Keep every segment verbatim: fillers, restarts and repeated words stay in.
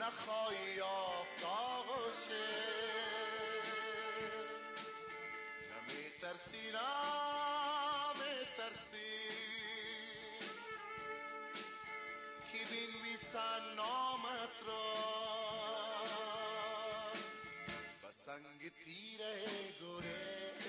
نخواهی یافت آغوشه نمیترسی نمیترسی کی بینویسن نامت را و سنگ تیره گره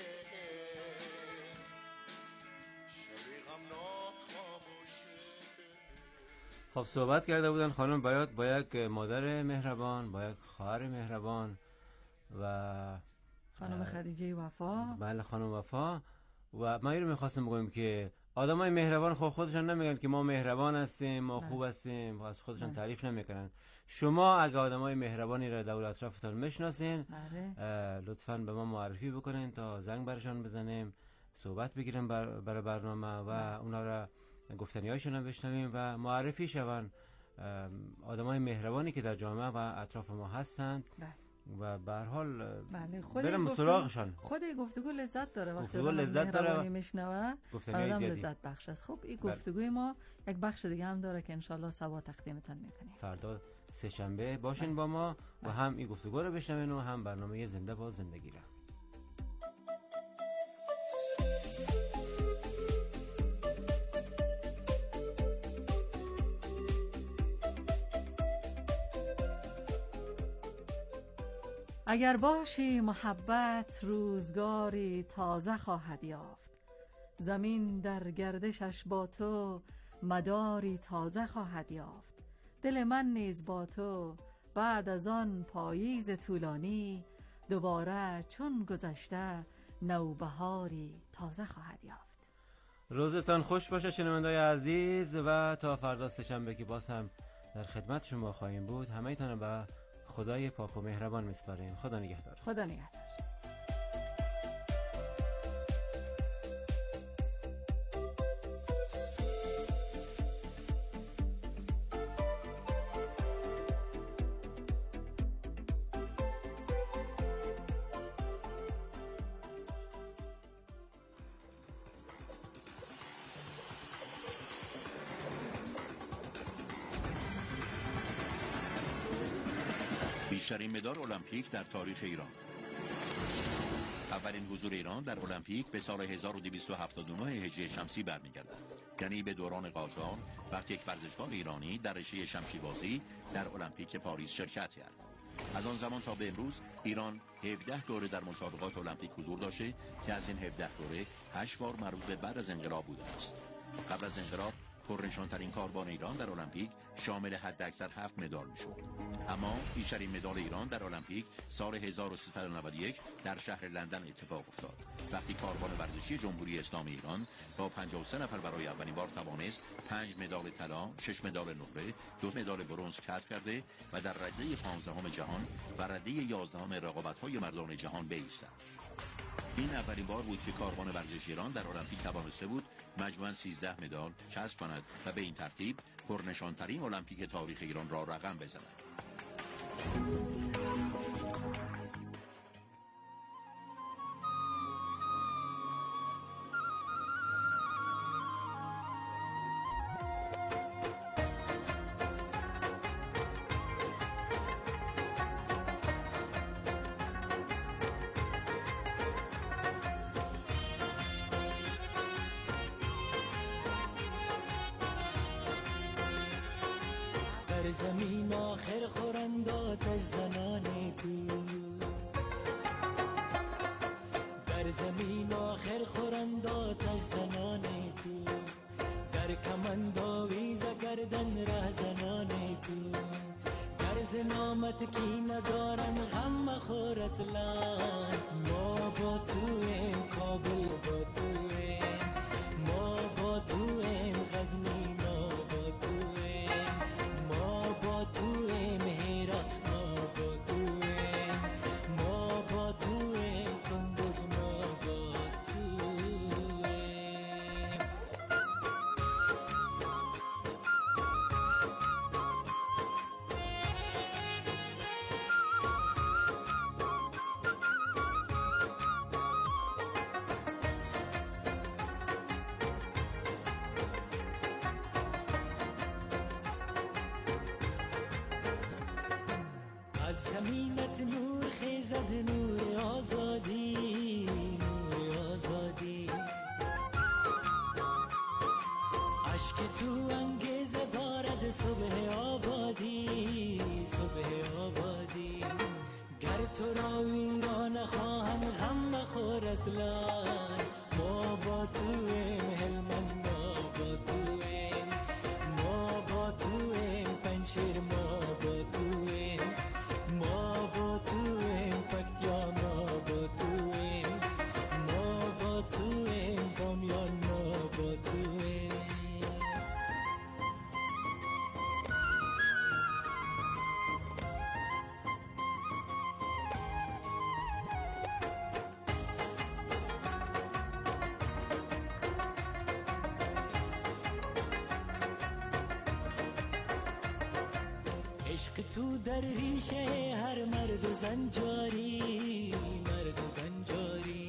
شبی غمناک خاموشه. خب صحبت کرده بودن خانم باید با یک مادر مهربان، با یک خواهر مهربان و خانم خدیجه وفا. بله خانم وفا. و ما اینو میخواستم بگویم که آدمای مهربان خود خودشان نمیگن که ما مهربان هستیم، ما خوب هستیم، از خودشان بله. تعریف نمیکنن. شما اگه آدمای مهربانی را دور اطرافتان میشناسین بله. لطفاً به ما معرفی بکنین تا زنگ برشان بزنیم، صحبت بگیریم برای بر برنامه و بله. اونا را گفتنیاشون رو بشنویم و معرفی شون آدمای مهربانی که در جامعه و اطراف ما هستند بله. و به هر حال بله خود برم سراغشان. خود گفتگو لذت داره وقتی گفتگو لذت داره میشنوه آدم لذت بخش است. خب این گفتگوی ما یک بخش دیگه هم داره که انشالله سبا تقدیمتون میکنیم. فردا سه شنبه باشین بله. با ما و هم این گفتگو رو بشنوین و هم برنامه زنده با زندگی را. اگر باشی محبت روزگاری تازه خواهد یافت، زمین در گردشش با تو مداری تازه خواهد یافت. دل من نیز با تو بعد از آن پاییز طولانی، دوباره چون گذشته نوبهاری تازه خواهد یافت. روزتان خوش باشه شنوندگان عزیز و تا فردا سه‌شنبه که باز هم در خدمت شما خواهیم بود. همه ایتان به خدای پاک و مهربان میسپاریم. خدا نگهدار. خدا نگهدار. بیشترین مدال المپیک در تاریخ ایران. اولین حضور ایران در المپیک به سال هزار و دویست و هفتاد و نه هجری شمسی برمیگردد، یعنی به دوران قاجار وقتی یک ورزشکار ایرانی در رشته شمشی بازی در المپیک پاریس شرکت کرد. از آن زمان تا به امروز ایران هفده دوره در مسابقات المپیک حضور داشته که از این هفده دوره هشت بار مربوط به بعد از انقلاب بوده است. قبل از انقلاب پرنشان‌ترین کاروان ایران در المپیک شامل حداکثر هفت مدال میشد. اما بیشترین مدال ایران در المپیک سال هزار و سیصد و نود و یک در شهر لندن اتفاق افتاد، وقتی کاروان ورزشی جمهوری اسلامی ایران با پنجاه و سه نفر برای اولین بار توانست پنج مدال طلا، شش مدال نقره، دو مدال برنز کسب کرده و در رده پانزدهم جهان و رده یازدهم رقابت‌های مردان جهان بایستد. این اولین بار بود که کاروان ورزشی ایران در المپیک توانسته بود مجموعاً سیزده مدال کسب کند و به این ترتیب پرنشان‌ترین المپیک تاریخ ایران را رقم بزند. در زمین آخر خورند آتش زنان دوست، در زمین آخر خورند آتش زنان دوست، در کمند آویزه کردن ره زنان دوست، در زنامت کی ندارن غم مخور اصلا. ما با تویم کابل، با تویم ما با تویم غزنی، ما با تویم ما با تویم هرات، ما با تویم ما با تویم کندوز، ما با تویم. زمینت نور خیزد، نور آزادی، نور آزادی. عشق تو انگیزه دارد صبح آبادی، صبح آبادی. گر تو را ویران خواهم غم مخور اصلا، ما با تویم هلمند، ما با تویم، ما با تویم پنشیر، ما با تویم، ما با تویم پکتیا، ما با تویم، ما با تویم بامیان، ما با تویم. عشق تو در ریشه هر مرد و زن جاری، مرد و زن جاری.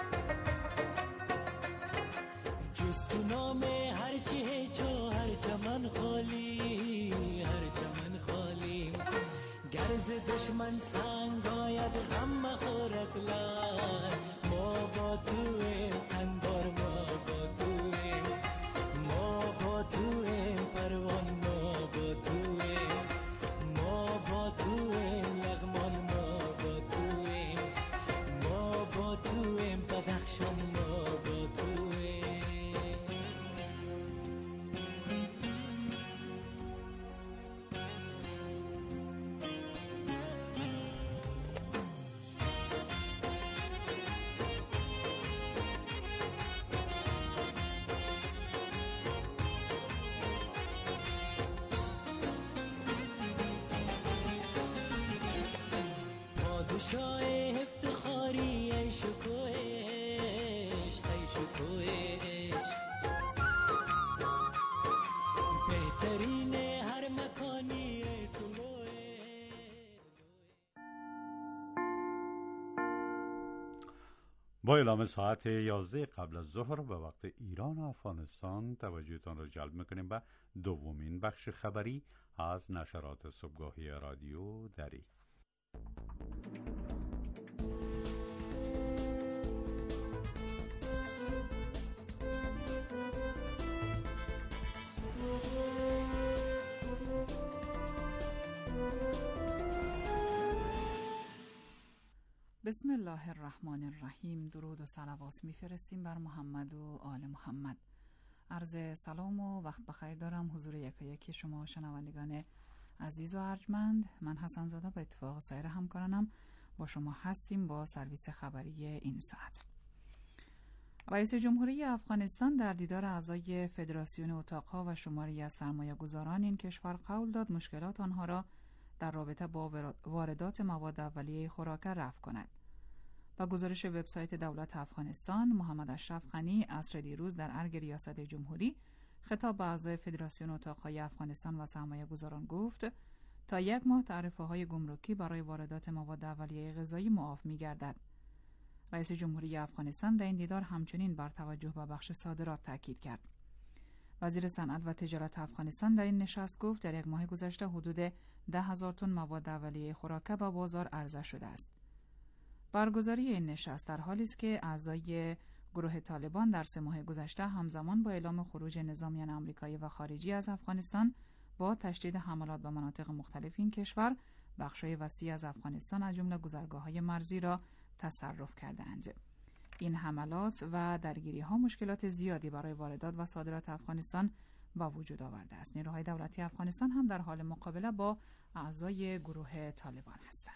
جز تو نام هر چی هیچ و هر چمن خالی، هر چمن خالی. گرز دشمن سنگ آید غم مخور اصلا، ما با تویم قندار، ما با تویم، ما با تویم پروان، ما با تویم، ما با تویم لغمان، ما با تویم، ما با تویم بدخشان، ما با تویم. پادشاه افتخاری ای شکوه عشق، ای شکوه عشق. بهترین هر مکانی طلوع. با اعلام ساعت یازده قبل از ظهر به وقت ایران و افغانستان توجهتان را جلب میکنیم به دومین بخش خبری از نشرات صبحگاهی رادیو دری. بسم الله الرحمن الرحیم. درود و صلوات میفرستیم بر محمد و آل محمد. عرض سلام و وقت بخیر دارم حضور یکی یکی شما شنوندگان عزیز و ارجمند. من حسن زاده به اتفاق سایر همکارانم با شما هستیم با سرویس خبری این ساعت. رئیس جمهوری افغانستان در دیدار اعضای فدراسیون اتاقها و شماری از سرمایه‌گذاران این کشور قول داد مشکلات آنها را در رابطه با واردات مواد اولیه خوراک رفع کند. با گزارش وبسایت دولت افغانستان، محمد اشرف غنی عصر دیروز در ارگ ریاست جمهوری خطاب به اعضای فدراسیون اتاقهای افغانستان و سرمایه‌گذاران گفت تا یک ماه تعرفه‌های گمرکی برای واردات مواد اولیه غذایی معاف می‌گردد. رئیس جمهوری افغانستان در این دیدار همچنین بر توجه به بخش صادرات تاکید کرد. وزیر صنعت و تجارت افغانستان در این نشست گفت در یک ماه گذشته حدود ده هزار تن مواد اولیه خوراک به بازار عرضه شده است. برگزاری این نشست در حالی است که اعضای گروه طالبان در سه ماه گذشته همزمان با اعلام خروج نظامیان آمریکایی و خارجی از افغانستان با تشدید حملات به مناطق مختلف این کشور، بخش‌های وسیع از افغانستان از جمله گذرگاه‌های مرزی را تصرف کردند. این حملات و درگیری‌ها مشکلات زیادی برای واردات و صادرات افغانستان با وجود آورده است. نیروهای دولتی افغانستان هم در حال مقابله با اعضای گروه طالبان هستند.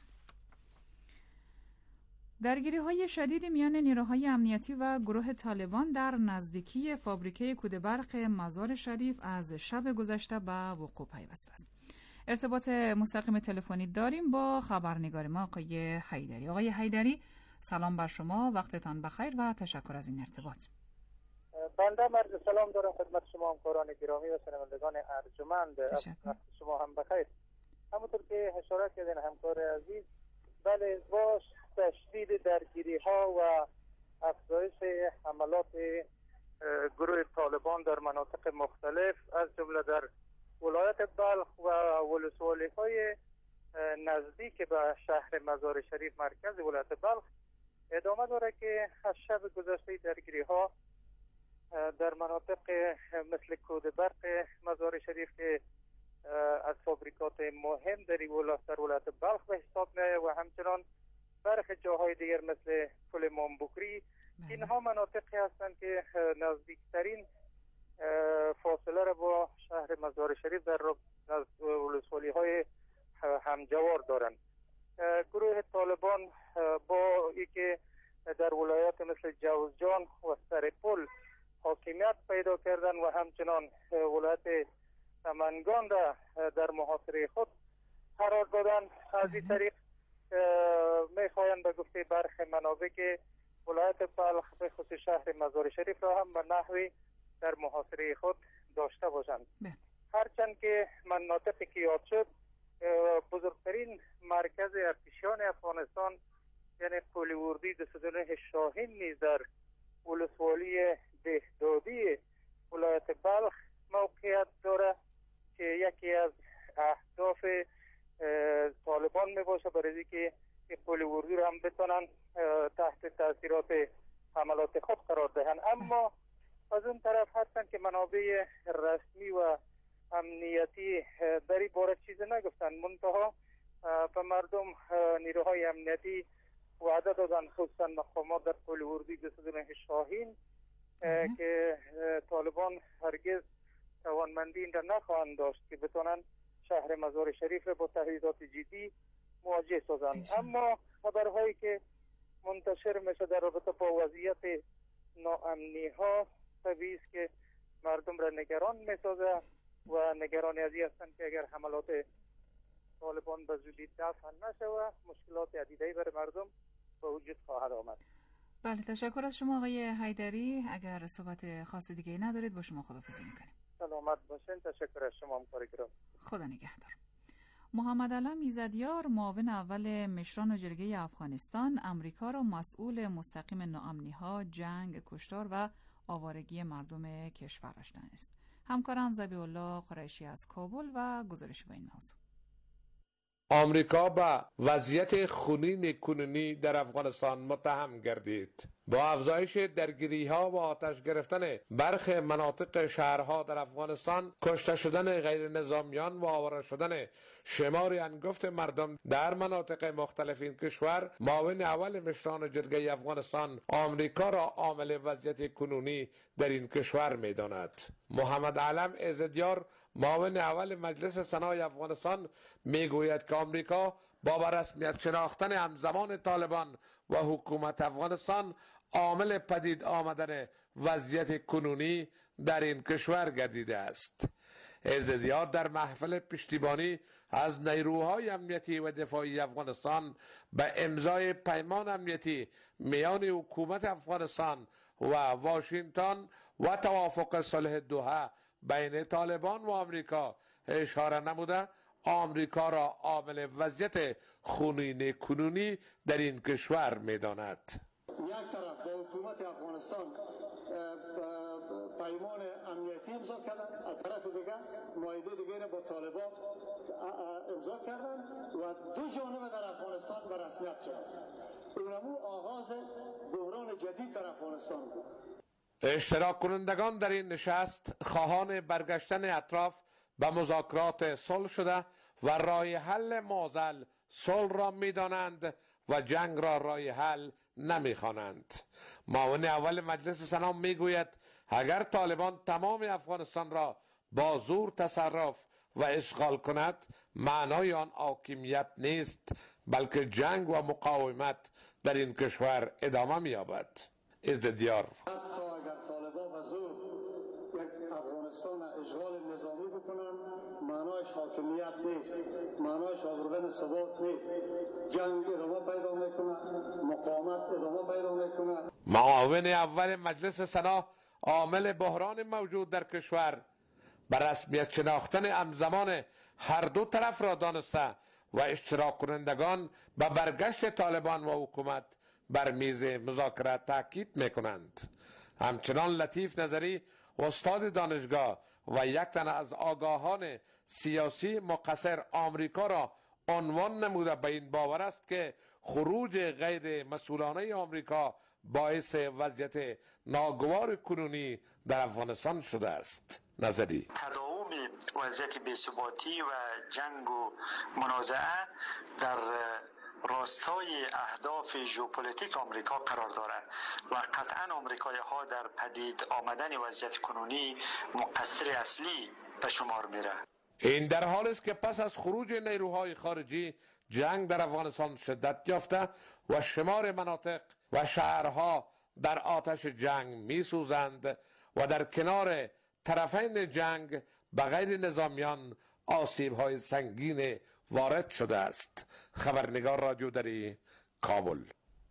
درگیری‌های شدیدی میان نیروهای امنیتی و گروه طالبان در نزدیکی فابریکه کودبرق مزار شریف از شب گذشته به وقوع پیوسته است. ارتباط مستقیم تلفنی داریم با خبرنگار ما آقای حیدری. آقای حیدری، سلام بر شما، وقتتان بخیر و تشکر از این ارتباط. بنده مرد سلام دارم خدمت شما همکاران گرامی و شنوندگان ارجمند. وقت شما هم بخیر. همونطور که اشاره کردین همکار عزیز، بله، با تشدید درگیری ها و افزایش حملات گروه طالبان در مناطق مختلف از جمله در ولایت بلخ و ولسوالی های نزدیک به شهر مزار شریف مرکز ولایت بلخ ادامه داره که از شب گذشته درگیری ها در مناطق مثل کود برق مزار شریف که از فابریکات مهم در در ولایت بلخ به حساب میآید و همچنان برخی جاهای دیگر مثل پل مامبوکری، اینها مناطقی هستند که نزدیکترین فاصله را با شهر مزار شریف در ولسوالی های همجوار دارند. گروه طالبان با اینکه در ولایات مثل جوزجان و سرپل حاکمیت پیدا کردن و همچنان ولایت سمنگان را در محاصره خود قرار دادن، از این طریق میخواهند به گفته برخی منابع که ولایت بلخ به خصوص شهر مزار شریف را هم به نحوی در محاصره خود داشته باشند. هرچند که مناطقی که یاد شد بزرگترین مرکز ارتشیان افغانستان یعنی پلیوردی دو صد و نه شاهین نیز در ولسوالی دهدادی ولایت بلخ موقعیت داره که یکی از اهداف طالبان می باشه برای که پلیوردی را هم بتونن تحت تاثیرات حملات خود قرار دهند. اما از اون طرف هستند که منابع رسمی و امنیتی در این باره چیز نگفتن، منتها به مردم نیروهای امنیتی وعده دادن، خصوصا مقامات در پلیوردی دو صد و نه شاهین که طالبان هرگز توانمندی این را نخواهند داشت که بتونن شهر مزار شریف را با تهدیدات جدی مواجه سازند. اما خبرهایی که منتشر میشه در رابطه با وضعیت ناامنی ها طبیعی است که مردم را نگران میسازه و نگرانی از این هستند که اگر حملات طالبان به زودی دفع نشه و مشکلات عدیده‌ای برای مردم به وجود خواهد آمد. بله، تشکر از شما آقای حیدری. اگر صحبت خاص دیگه ندارید با شما خداحافظی میکنیم. سلامت باشین. تشکر از شما همکار گرامی. خدا نگهدار. محمد علم ایزدیار، معاون اول مشران جرگه افغانستان، امریکا را مسئول مستقیم ناامنی‌ها، جنگ، کشتار و آوارگی مردم کشورش دانست. همکارم ذبیح الله قریشی از کابل و گزارش به این موضوع. آمریکا به وضعیت خونین کنونی در افغانستان متهم گردید. با افزایش درگیری ها و آتش گرفتن برخی مناطق شهرها در افغانستان، کشته شدن غیر نظامیان و آواره شدن شمار انگفت مردم در مناطق مختلف این کشور، معاون اول مشران جرگه افغانستان آمریکا را عامل وضعیت کنونی در این کشور می‌داند. محمد علم ایزدیار، معاون اول مجلس سنای افغانستان، میگوید که آمریکا با به رسمیت شناختن همزمان طالبان و حکومت افغانستان عامل پدید آمدن وضعیت کنونی در این کشور گردیده است. ایزدیار در محفل پشتیبانی از نیروهای امنیتی و دفاعی افغانستان به امضای پیمان امنیتی میان حکومت افغانستان و واشنگتن و توافق صلح دوحه بین طالبان و آمریکا اشاره نموده آمریکا را عامل وضعیت خونین کنونی در این کشور می‌داند. یک طرف با حکومت افغانستان پیمان امنیتی امضا کردن، از طرف دیگر معاهده دیگر با طالبان امضا کردن و دو جانبه در افغانستان به رسمیت شد. اونمو آغاز بحران جدید در افغانستان بود. اشتراک کنندگان در این نشست خواهان برگشتن اطراف به مذاکرات صلح شده و راه حل معضل صلح را می‌دانند و جنگ را راه حل نمی‌خوانند. معاون اول مجلس سنا میگوید اگر طالبان تمام افغانستان را با زور تصرف و اشغال کند، معنای آن حاکمیت نیست، بلکه جنگ و مقاومت در این کشور ادامه می‌یابد. ایزدیار: حتی اگر طالبان به زور یک افغانستان اشغال نظامی بکنن، معنایش حاکمیت نیست، معنایش آوردن ثبات نیست. جنگ ادامه پیدا میکنه، مقاومت ادامه پیدا میکنه. معاون اول مجلس سنا عامل بحران موجود در کشور به رسمیت شناختن همزمان هر دو طرف را دانسته و اشتراک کنندگان به برگشت طالبان و حکومت بر میز مذاکرات تاکید میکنند. همچنان لطیف نظری، استاد دانشگاه و یک تن از آگاهان سیاسی مقصر آمریکا را عنوان نموده به این باور است که خروج غیر مسئولانه آمریکا باعث وضعیت ناگوار کنونی در افغانستان شده است. نظری تداوم وضعیت بی‌ثباتی و جنگ و منازعه در راستای اهداف ژئوپلیتیک آمریکا قرار دارد و قطعا آمریکایی ها در پدید آمدن وضعیت کنونی مقصر اصلی به شمار میره. این در حالی است که پس از خروج نیروهای خارجی جنگ در افغانستان شدت یافته و شمار مناطق و شهرها در آتش جنگ می سوزند و در کنار طرفین جنگ به غیر نظامیان آسیب های سنگین وارد شده است. خبرنگار رادیو دری، کابل.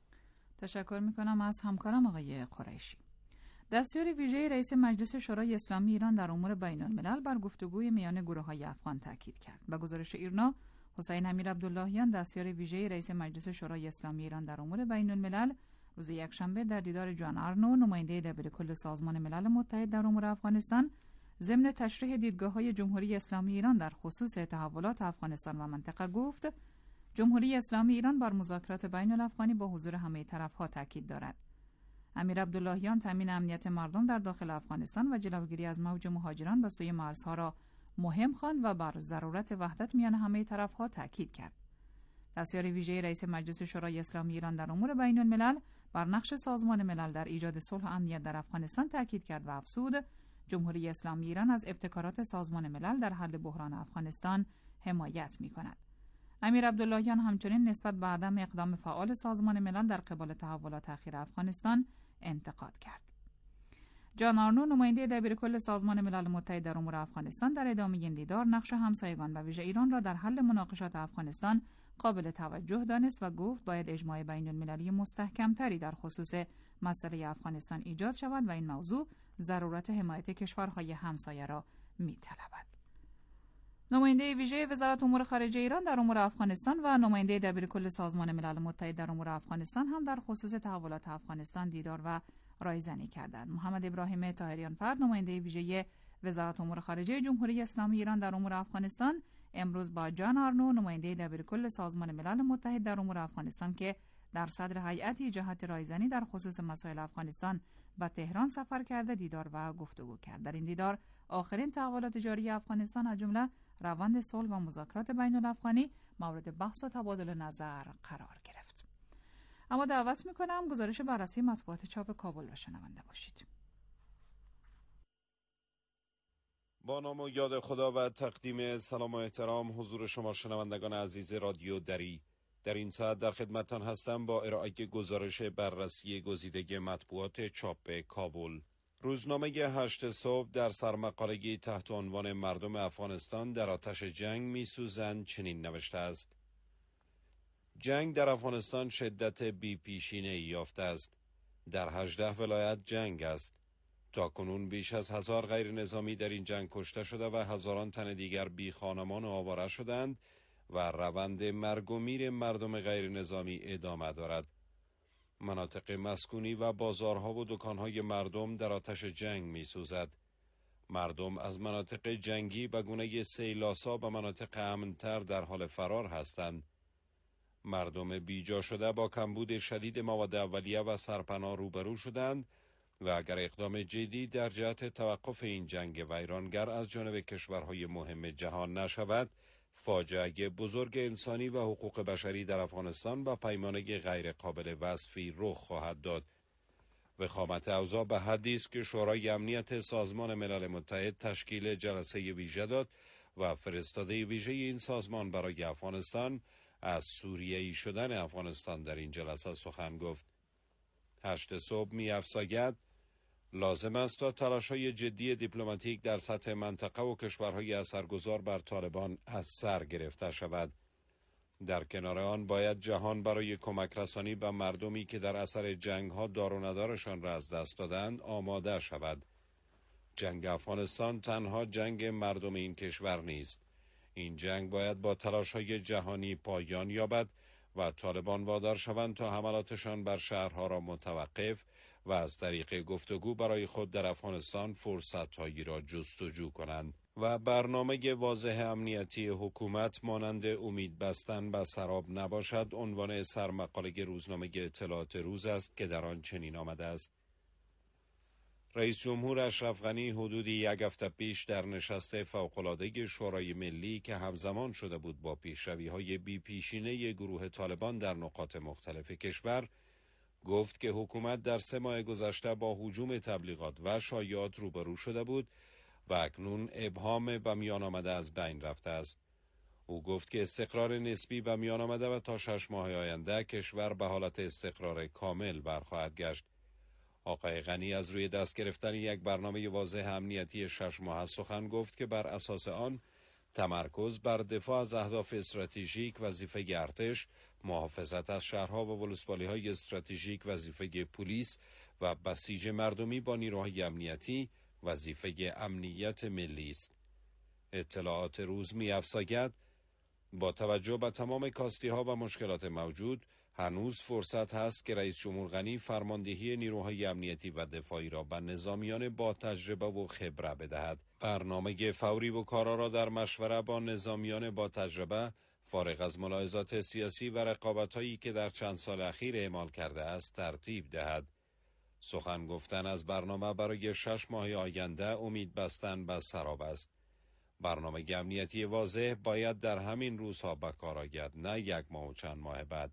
تشکر میکنم از همکارم آقای قریشی. دستیار ویژه رئیس مجلس شورای اسلامی ایران در امور بین الملل بر گفتگوی میان گروه‌های افغان تاکید کرد. به گزارش ایرنا، حسین امیر عبداللهیان دستیار ویژه رئیس مجلس شورای اسلامی ایران در امور بین الملل روز یکشنبه در دیدار جان آرنو نماینده دبیرکل سازمان ملل متحد در امور افغانستان ضمن تشریح دیدگاه‌های جمهوری اسلامی ایران در خصوص تحولات افغانستان و منطقه گفت جمهوری اسلامی ایران بر مذاکرات بین الافغانی با حضور همه طرف‌ها تاکید دارد. امیر عبداللهیان تامین امنیت مردم در داخل افغانستان و جلوگیری از موج مهاجران به سوی مرزها را مهم خواند و بر ضرورت وحدت میان همه طرف‌ها تاکید کرد. دستیار ویژه رئیس مجلس شورای اسلامی ایران در امور بین الملل بر نقش سازمان ملل در ایجاد صلح و امنیت در افغانستان تاکید کرد و افزود جمهوری اسلامی ایران از ابتکارات سازمان ملل در حل بحران افغانستان حمایت می‌کند. امیر عبداللهیان همچنین نسبت به عدم اقدام فعال سازمان ملل در قبال تحولات اخیر افغانستان انتقاد کرد. جان آرنو نماینده دبیرکل سازمان ملل متحد در امور افغانستان در ادامه این دیدار نقش همسایگان و ویژه ایران را در حل مناقشات افغانستان قابل توجه دانست و گفت باید اجماع بین المللی مستحکمتری در خصوص مسئله افغانستان ایجاد شود و این موضوع ضرورت حمایت کشورهای همسایه را می‌طلبد. نماینده ویژه وزارت امور خارجه ایران در امور افغانستان و نماینده دبیرکل سازمان ملل متحد در امور افغانستان هم در خصوص تحولات افغانستان دیدار و رایزنی کردند. محمد ابراهیم طاهریان فرد نماینده ویژه وزارت امور خارجه جمهوری اسلامی ایران در امور افغانستان امروز با جان آرنو نماینده دبیرکل سازمان ملل متحد در امور افغانستان که در صدر هیئتی جهت رایزنی در خصوص مسائل افغانستان به تهران سفر کرده دیدار و گفتگو کرد. در این دیدار آخرین تحولات جاری افغانستان از جمله روند صلح و مذاکرات بین الافغانی مورد بحث و تبادل نظر قرار گرفت. اما دعوت میکنم گزارش بررسی مطبوعات چاپ کابل را شنونده باشید. با نام و یاد خدا و تقدیم سلام و احترام حضور شما شنوندگان عزیز رادیو دری. در این ساعت در خدمتتان هستم با ارائه گزارش بررسی گزیده مطبوعات چاپ کابل. روزنامه هشت صبح در سرمقالگی تحت عنوان مردم افغانستان در آتش جنگ می‌سوزند چنین نوشته است: جنگ در افغانستان شدت بی پیشینه‌ای یافته است. در هجده ولایت جنگ است. تا کنون بیش از هزار غیر نظامی در این جنگ کشته شده و هزاران تن دیگر بی خانمان و آواره شدند و روند مرگ و میر مردم غیر نظامی ادامه دارد. مناطق مسکونی و بازارها و دکانهای مردم در آتش جنگ می سوزد. مردم از مناطق جنگی به گونه سیلاسا به مناطق امن‌تر در حال فرار هستند. مردم بیجا شده با کمبود شدید مواد اولیه و سرپناه روبرو شدند و اگر اقدام جدی در جهت توقف این جنگ ویرانگر از جانب کشورهای مهم جهان نشود، فاجعه بزرگ انسانی و حقوق بشری در افغانستان با پیمانه غیر قابل وصفی رخ خواهد داد. وخامت اوضاع به حدی است که شورای امنیت سازمان ملل متحد تشکیل جلسه ویژه داد و فرستاده ویژه این سازمان برای افغانستان از سوریه‌ای شدن افغانستان در این جلسه سخن گفت. هشت صبح می افزاید لازم است تا تلاش‌های جدی دیپلماتیک در سطح منطقه و کشورهای اثرگذار بر طالبان از سر گرفته شود. در کنار آن باید جهان برای کمک رسانی به مردمی که در اثر جنگ‌ها دار و ندارشان را از دست دادند آماده شود. جنگ افغانستان تنها جنگ مردم این کشور نیست. این جنگ باید با تلاش‌های جهانی پایان یابد و طالبان وادار شوند تا حملاتشان بر شهرها را متوقف و از طریق گفتگو برای خود در افغانستان فرصت‌هایی را جستجو کنند. و برنامه واضح امنیتی حکومت مانند امید بستن به سراب نباشد عنوان سرمقاله روزنامه اطلاعات روز است که در آن چنین آمده است: رئیس جمهور اشرف غنی حدود یک هفته پیش در نشست فوق‌العاده شورای ملی که همزمان شده بود با پیشروی‌های بی پیشینه گروه طالبان در نقاط مختلف کشور، گفت که حکومت در سه ماه گذشته با هجوم تبلیغات و شایعات روبرو شده بود و اکنون ابهام به میان آمده از بین رفته است. او گفت که استقرار نسبی به میان آمده و تا شش ماه آینده کشور به حالت استقرار کامل برخواهد گشت. آقای غنی از روی دست گرفتن یک برنامه واضح امنیتی شش ماه سخن گفت که بر اساس آن تمرکز بر دفاع از اهداف استراتژیک وظیفه ارتش، محافظت از شهرها و ولسوالی‌های استراتژیک وظیفه پلیس و بسیج مردمی با نیروهای امنیتی وظیفه امنیت ملی است. اطلاعات روز می‌افزاید با توجه به تمام کاستی‌ها و مشکلات موجود هنوز فرصت هست که رئیس جمهور غنی فرماندهی نیروهای امنیتی و دفاعی را به نظامیان با تجربه و خبره بدهد. برنامه فوری و کارا را در مشوره با نظامیان با تجربه فارغ از ملاحظات سیاسی و رقابت‌هایی که در چند سال اخیر اعمال کرده است ترتیب دهد. سخن گفتن از برنامه برای شش ماه آینده امید بستن به سراب است. برنامه امنیتی واضح باید در همین روزها به کار آید، نه یک ماه و چند ماه بعد.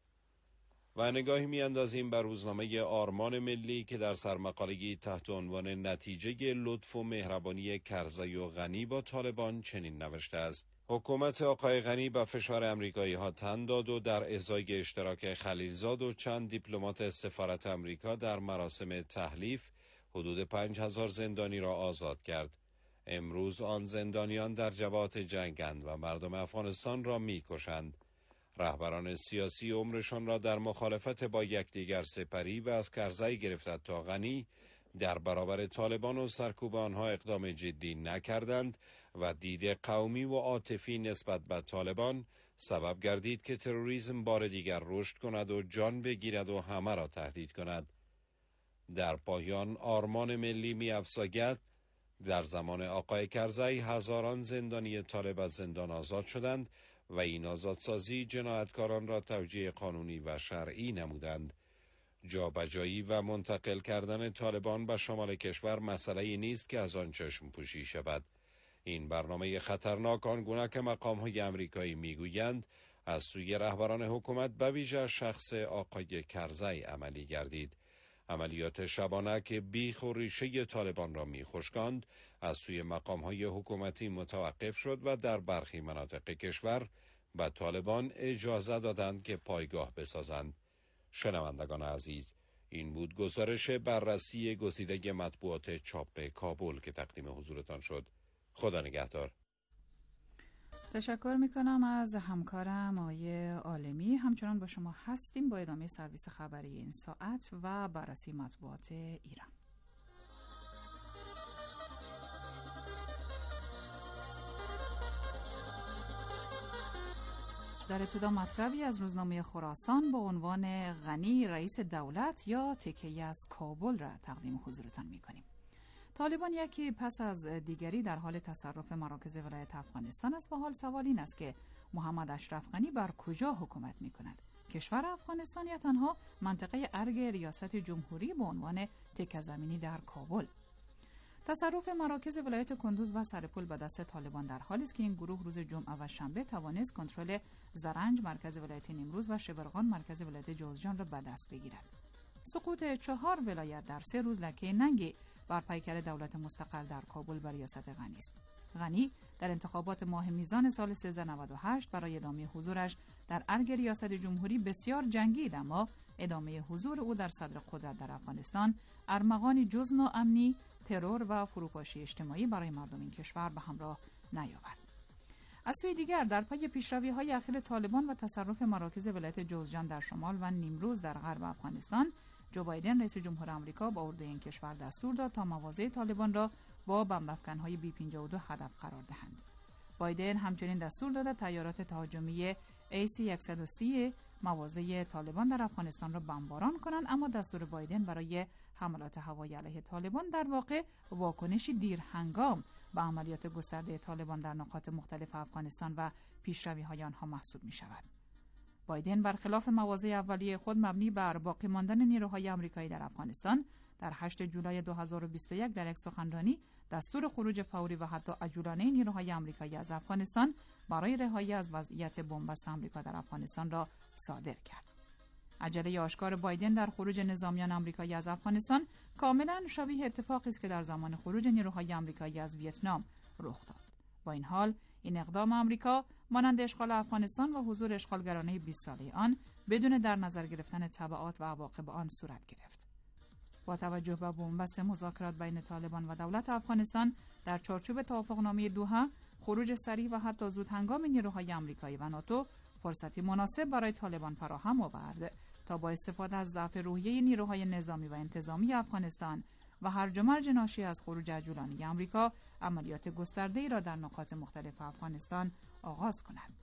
و نگاهی می‌اندازیم بر روزنامه آرمان ملی که در سرمقاله‌ای تحت عنوان نتیجه لطف و مهربانی کرزی و غنی با طالبان چنین نوشته است: حکومت آقای غنی به فشار امریکایی‌ها تن داد و در ازای اشتراک خلیلزاد و چند دیپلمات سفارت امریکا در مراسم تحلیف حدود پنج هزار زندانی را آزاد کرد. امروز آن زندانیان در جبهات جنگند و مردم افغانستان را می‌کشند. رهبران سیاسی عمرشان را در مخالفت با یکدیگر سپری و از کرزی گرفته تا غنی در برابر طالبان و سرکوب آنها اقدام جدی نکردند و دید قومی و عاطفی نسبت به طالبان سبب گردید که تروریسم بار دیگر رشد کند و جان بگیرد و همه را تهدید کند. در پایان آرمان ملی می افزاید در زمان آقای کرزی هزاران زندانی طالب از زندان آزاد شدند و این آزادسازی جنایتکاران را توجیه قانونی و شرعی نمودند. جابجایی و منتقل کردن طالبان به شمال کشور مسئله‌ای نیست که از آن چشم پوشی شود. این برنامه خطرناک آنگونه که مقام‌های آمریکایی میگویند از سوی رهبران حکومت به ویژه شخص آقای کرزی عملی گردید. عملیات شبانه که بیخ و ریشه طالبان را میخشکاند از سوی مقام‌های حکومتی متوقف شد و در برخی مناطق کشور به طالبان اجازه دادند که پایگاه بسازند. شنوندگان عزیز، این بود گزارش بررسی گزیده مطبوعات چاپ کابل که تقدیم حضورتان شد. خدا نگهدار. تشکر میکنم از همکارم آیه عالمی. همچنان با شما هستیم با ادامه سرویس خبری این ساعت و بررسی مطبوعات ایران. در ابتدا مطلبی از روزنامه خراسان با عنوان غنی رئیس دولت یا تکیه از کابل را تقدیم حضورتان میکنیم. طالبان یکی پس از دیگری در حال تصرف مراکز ولایت افغانستان است و حال سوال این است که محمد اشرف غنی بر کجا حکومت می کند؟ کشور افغانستان یا تنها منطقه ارگ ریاست جمهوری به عنوان تکه زمینی در کابل؟ تصرف مراکز ولایت کندوز و سرپل به دست طالبان در حالی است که این گروه روز جمعه و شنبه توانست کنترل زرنج مرکز ولایت نیمروز و شبرغان مرکز ولایت جوزجان را به دست بگیرد. سقوط چهار ولایت در سه روز لکه ننگی بر پیکر دولت مستقل در کابل بر ریاست غنی است. غنی در انتخابات ماه میزان سال سیزده نود و هشت برای ادامه حضورش در ارگ ریاست جمهوری بسیار جنگید، اما ادامه حضور او در صدر قدرت در افغانستان ارمغانی جز ناامنی، ترور و فروپاشی اجتماعی برای مردم این کشور به همراه نیاورد. از سوی دیگر در پی پیشروی‌های اخیر طالبان و تصرف مراکز ولایت جوزجان در شمال و نیمروز در غرب افغانستان، جو بایدن رئیس جمهور آمریکا با اردوی این کشور دستور داد تا مواضع طالبان را با بمب‌افکن‌های بی پنجاه و دو هدف قرار دهند. بایدن همچنین دستور داد تیارات تهاجمی ای سی صد و سی مواضع طالبان در افغانستان را بمباران کنند، اما دستور بایدن برای حملات هوایی علیه طالبان در واقع واکنشی دیر هنگام به عملیات گسترده طالبان در نقاط مختلف افغانستان و پیشروی‌های آنها محسوب می‌شود. بایدن برخلاف مواضع اولیه خود مبنی بر باقی ماندن نیروهای آمریکایی در افغانستان در هشتم جولای دو هزار و بیست و یک در یک سخنرانی دستور خروج فوری و حتی عجولانه نیروهای آمریکایی از افغانستان برای رهایی از وضعیت بن‌بست آمریکا در افغانستان را صادر کرد. عجله آشکار بایدن در خروج نظامیان آمریکایی از افغانستان کاملا شبیه اتفاقی است که در زمان خروج نیروهای آمریکایی از ویتنام رخ داد. با این حال این اقدام آمریکا مانند اشغال افغانستان و حضور اشغالگرانه بیست ساله آن بدون در نظر گرفتن تبعات و عواقب آن صورت گرفت. با توجه به بنبست مذاکرات بین طالبان و دولت افغانستان در چارچوب توافقنامه دوحه، خروج سریع و حتی زود هنگام نیروهای آمریکایی و ناتو فرصتی مناسب برای طالبان فراهم آورد تا با استفاده از ضعف روحیه نیروهای نظامی و انتظامی افغانستان و هرج و مرج ناشی از خروج عجولانه آمریکا عملیات گسترده‌ای را در نقاط مختلف افغانستان آغاز کند.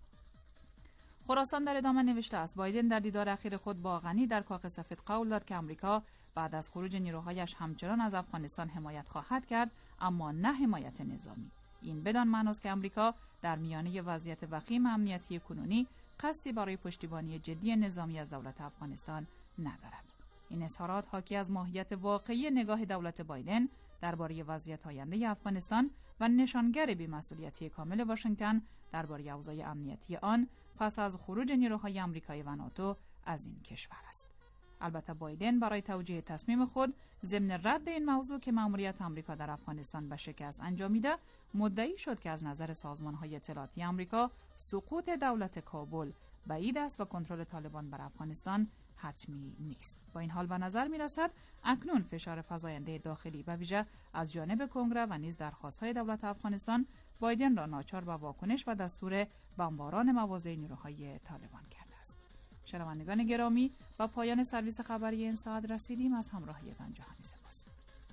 خراسان در ادامه نوشته است بایدن در دیدار اخیر خود با غنی در کاخ سفید قول داد که آمریکا بعد از خروج نیروهایش همچنان از افغانستان حمایت خواهد کرد، اما نه حمایت نظامی. این بدان معناست که آمریکا در میانه وضعیت وخیم امنیتی کنونی قصدی برای پشتیبانی جدی نظامی از دولت افغانستان ندارد. این اظهارات حاکی از ماهیت واقعی نگاه دولت بایدن درباره وضعیت آینده افغانستان و نشانگر بی‌مسئولیتی کامل واشنگتن درباره اوضاع امنیتی آن پس از خروج نیروهای آمریکایی و ناتو از این کشور است. البته بایدن برای توجیه تصمیم خود ضمن رد این موضوع که مأموریت آمریکا در افغانستان به شکست انجامیده، مدعی شد که از نظر سازمان‌های اطلاعاتی آمریکا سقوط دولت کابل بعید است و کنترل طالبان بر افغانستان حتمی نیست. با این حال به نظر می‌رسد اکنون فشار فزاینده داخلی به ویژه از جانب کنگره و نیز درخواست‌های دولت افغانستان بایدن را ناچار به واکنش و دستور بمباران مواضع نیروهای طالبان کرده است. شنوندگان گرامی، با پایان سرویس خبری این ساعت رسیدیم. از همراهیتان جهانی سپاس.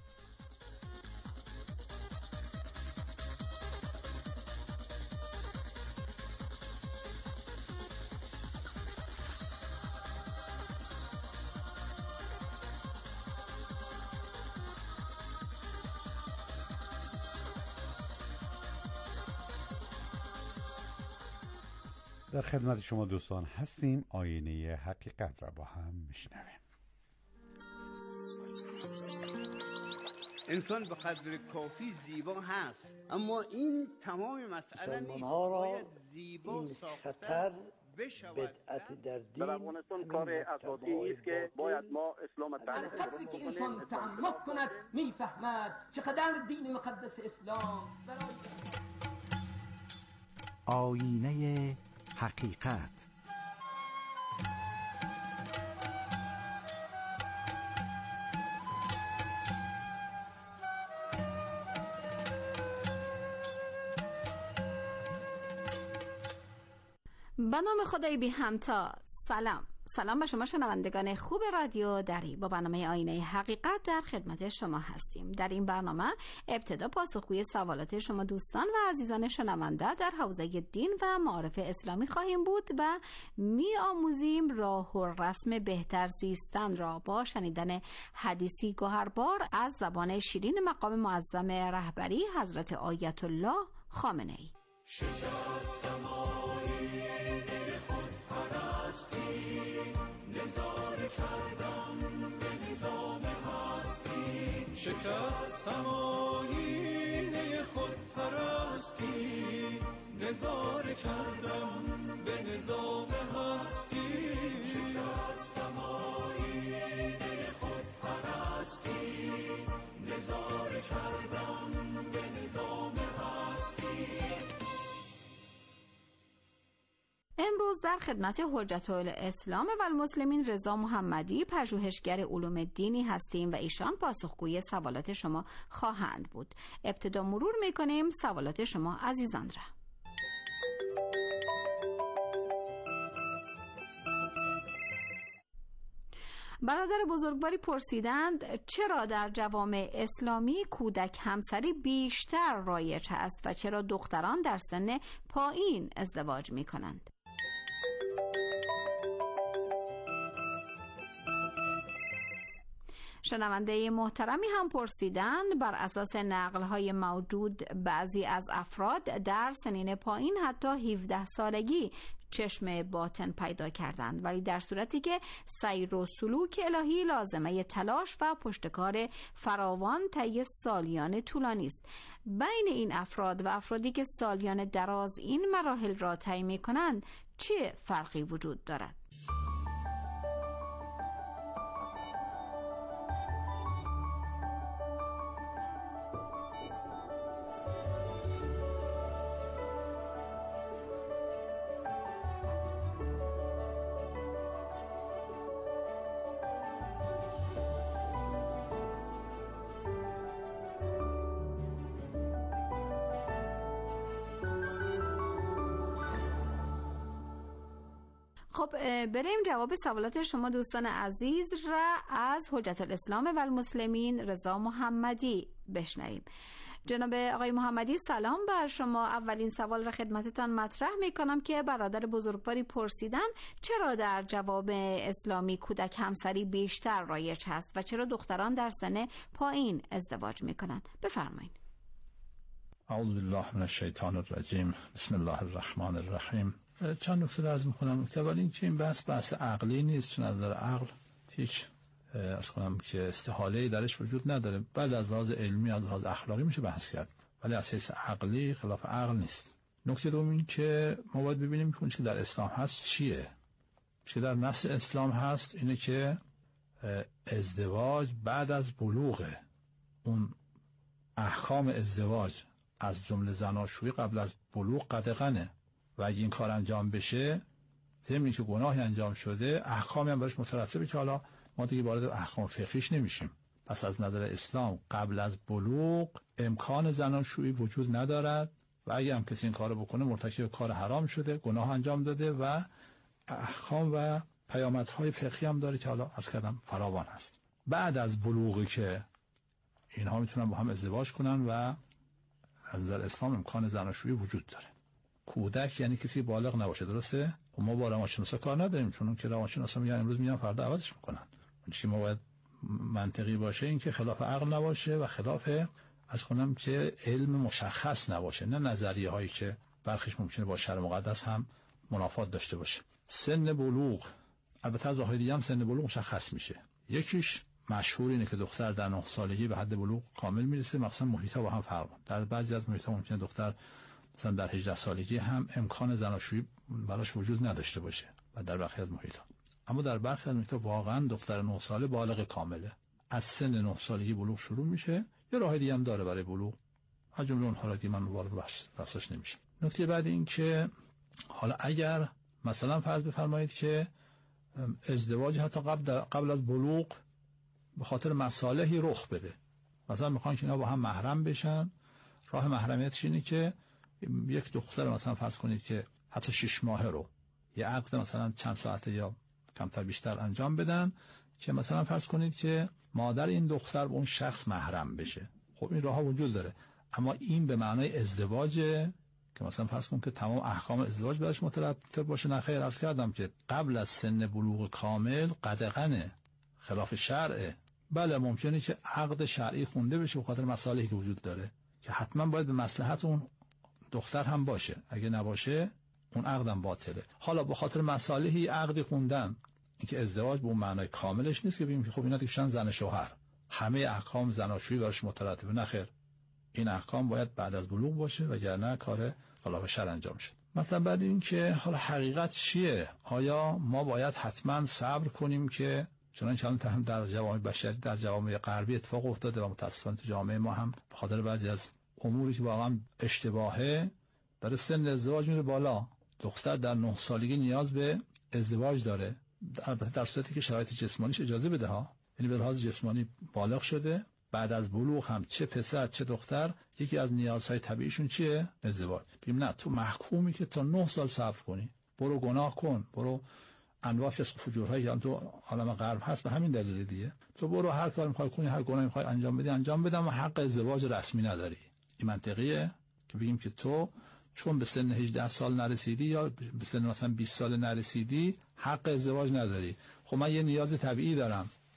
در خدمت شما دوستان هستیم. آینه حقیقت را با هم میشنویم. انسان به قدر کافی زیبا هست، اما این تمام مسئله نیست. باید زیبا ساختن بشود. بدعت در دین در افغانستان کار اساسی است که باید ما اسلام تعریف کنیم. که انسان تعمق کند میفهمد چقدر دین مقدس اسلام برای آینه حقیقت. به نام خدای بی همتا. سلام سلام به شما شنوندگان خوب رادیو دری. با برنامه آینه حقیقت در خدمت شما هستیم. در این برنامه ابتدا پاسخگوی سوالات شما دوستان و عزیزان شنونده در حوزه دین و معارف اسلامی خواهیم بود و می آموزیم راه و رسم بهتر زیستن را با شنیدن حدیثی گوهربار از زبان شیرین مقام معظم رهبری حضرت آیت الله خامنه ای. شکستم آیین خود پرستی، نظاره کردم به نظام هستی. شکستم آیین خود پرستی، نظاره کردم به نظام هستی. شکستم آیین خود پرستی، نظاره کردم به نظام هستی. امروز در خدمت حجت الاسلام و المسلمین رضا محمدی، پژوهشگر علوم دینی هستیم و ایشان پاسخگوی سوالات شما خواهند بود. ابتدا مرور میکنیم سوالات شما عزیزان را. برادر بزرگواری پرسیدند چرا در جوامع اسلامی کودک همسری بیشتر رایج است و چرا دختران در سن پایین ازدواج می کنند؟ شنونده محترمی هم پرسیدن بر اساس نقل‌های موجود بعضی از افراد در سنین پایین حتی هفده سالگی چشم باطن پیدا کردند، ولی در صورتی که سیر و سلوک الهی لازمه تلاش و پشتکار فراوان طی سالیان طولانی است. بین این افراد و افرادی که سالیان دراز این مراحل را طی می‌کنند چه فرقی وجود دارد؟ خب بریم جواب سوالات شما دوستان عزیز را از حجت الاسلام و المسلمین رضا محمدی بشنویم. جناب آقای محمدی سلام بر شما. اولین سوال را خدمتتان مطرح می کنم که برادر بزرگواری پرسیدن چرا در جواب اسلامی کودک همسری بیشتر رایج هست و چرا دختران در سن پایین ازدواج می کنند؟ بفرمایید. اعوذ بالله من الشیطان الرجیم. بسم الله الرحمن الرحیم. چند نکته عرض می‌کنم. نکته اول این که این بحث بحث عقلی نیست، چون از نظر عقل هیچ عرض کنم که استحاله‌ای درش وجود نداره. بله از لحاظ علمی از لحاظ اخلاقی میشه بحث کرد، ولی از حیث عقلی خلاف عقل نیست. نکته دوم این که ما باید ببینیم که اون چیزی که در اسلام هست چیه. چیزی در نص اسلام هست اینه که ازدواج بعد از بلوغ، اون احکام ازدواج از جمله زناشویی قبل از بلوغ قدغنه و اگه این کار انجام بشه ضمن که گناهی انجام شده احکامی هم برش مترتبه که حالا ما دیگه وارد احکام فقهیش نمیشیم. پس از نظر اسلام قبل از بلوغ امکان زناشویی وجود ندارد و اگه هم کسی این کارو بکنه مرتکب کار حرام شده، گناه انجام داده و احکام و پیامدهای فقهی هم داره که حالا عرض کردم فراوان هست. بعد از بلوغی که اینها میتونن با هم ازدواج کنن و از نظر اسلام امکان زناشویی وجود داره. کودک یعنی کسی بالغ نباشه، درسته؟ و ما با روانشناسا کار نداریم، چون اون که روانشناسا میگن امروز میان فردا عوضش میکنن. اون چیزی ما باید منطقی باشه، این که خلاف عقل نباشه و خلاف از کنم که علم مشخص نباشه، نه نظریه هایی که برخیش ممکنه با شرع مقدس هم منافات داشته باشه. سن بلوغ البته از راههای دیگه هم سن بلوغ مشخص میشه. یکیش مشهور اینه که دختر در نه سالگی به حد بلوغ کامل میرسه، مثلا محیطا با هم فرق داره. در بعضی از محیطا ممکنه دختر مثلا در هجده سالگی هم امکان زناشویی براش وجود نداشته باشه و در برخی از محیطا. اما در برخی از محیطا واقعا دختر نه ساله بالغ کامله. از سن نه سالگی بلوغ شروع میشه. یه راه دیگه هم داره برای بلوغ، از جمله اونها را که من وارد بحثش نمیشه. نکته بعد این که حالا اگر مثلا فرض بفرمایید که ازدواج حتی قبل قبل از بلوغ به خاطر مصالحی رخ بده، مثلا میخوان که اینا با هم محرم بشن، راه محرمیتش اینه که یک دختر مثلا فرض کنید که حتی شش ماهه رو یه عقد مثلا چند ساعته یا کمتر بیشتر انجام بدن که مثلا فرض کنید که مادر این دختر به اون شخص محرم بشه. خب این راه ها وجود داره، اما این به معنای ازدواجه که مثلا فرض کنید که تمام احکام ازدواج بهش مترتب باشه. نه خیر، عرض کردم که قبل از سن بلوغ کامل قدغنه، خلاف شرعه. بله ممکنه که عقد شرعی خونده بشه به خاطر مصالحی که وجود داره که حتما باید به مصلحت اون دختر هم باشه، اگه نباشه اون عقدم باطله. حالا به خاطر مصالحی عقدی خوندن، اینکه ازدواج به اون معنای کاملش نیست که بگیم که خب اینا دیگه شدن زن شوهر، همه احکام زناشویی براش مترتبه. نه خیر، این احکام باید بعد از بلوغ باشه وگرنه کار خلاف شرع انجام شد. مثلا بعد این که حالا حقیقت چیه؟ آیا ما باید حتما صبر کنیم که چنانچه الان در جوامع بشری در جوامع غربی اتفاق افتاده و متاسفانه تو جامعه ما هم به خاطر بعضی از اموری که واقعا اشتباهه برای سن ازدواج میره بالا. دختر در نه سالگی نیاز به ازدواج داره، البته در صورتی که شرایط جسمانیش اجازه بده ها، یعنی به لحاظ جسمانی بالغ شده. بعد از بلوغ هم چه پسر چه دختر یکی از نیازهای طبیعیشون چیه؟ ازدواج. ببین نه، تو محکومی که تا نه سال صبر کنی، برو گناه کن، برو انواع فسق و فجورهایی که تو عالم غرب هست به همین دلیل دیگه، تو برو هر کار می‌خوای کنی، هر گناهی می‌خوای انجام بدی انجام بده، اما حق ازدواج رسمی نداری. این منطقیه که بگیم که تو چون به سن هجده سال نرسیدی یا به سن مثلا بیست سال نرسیدی حق ازدواج نداری. خب من یه نیاز طبیعی دارم،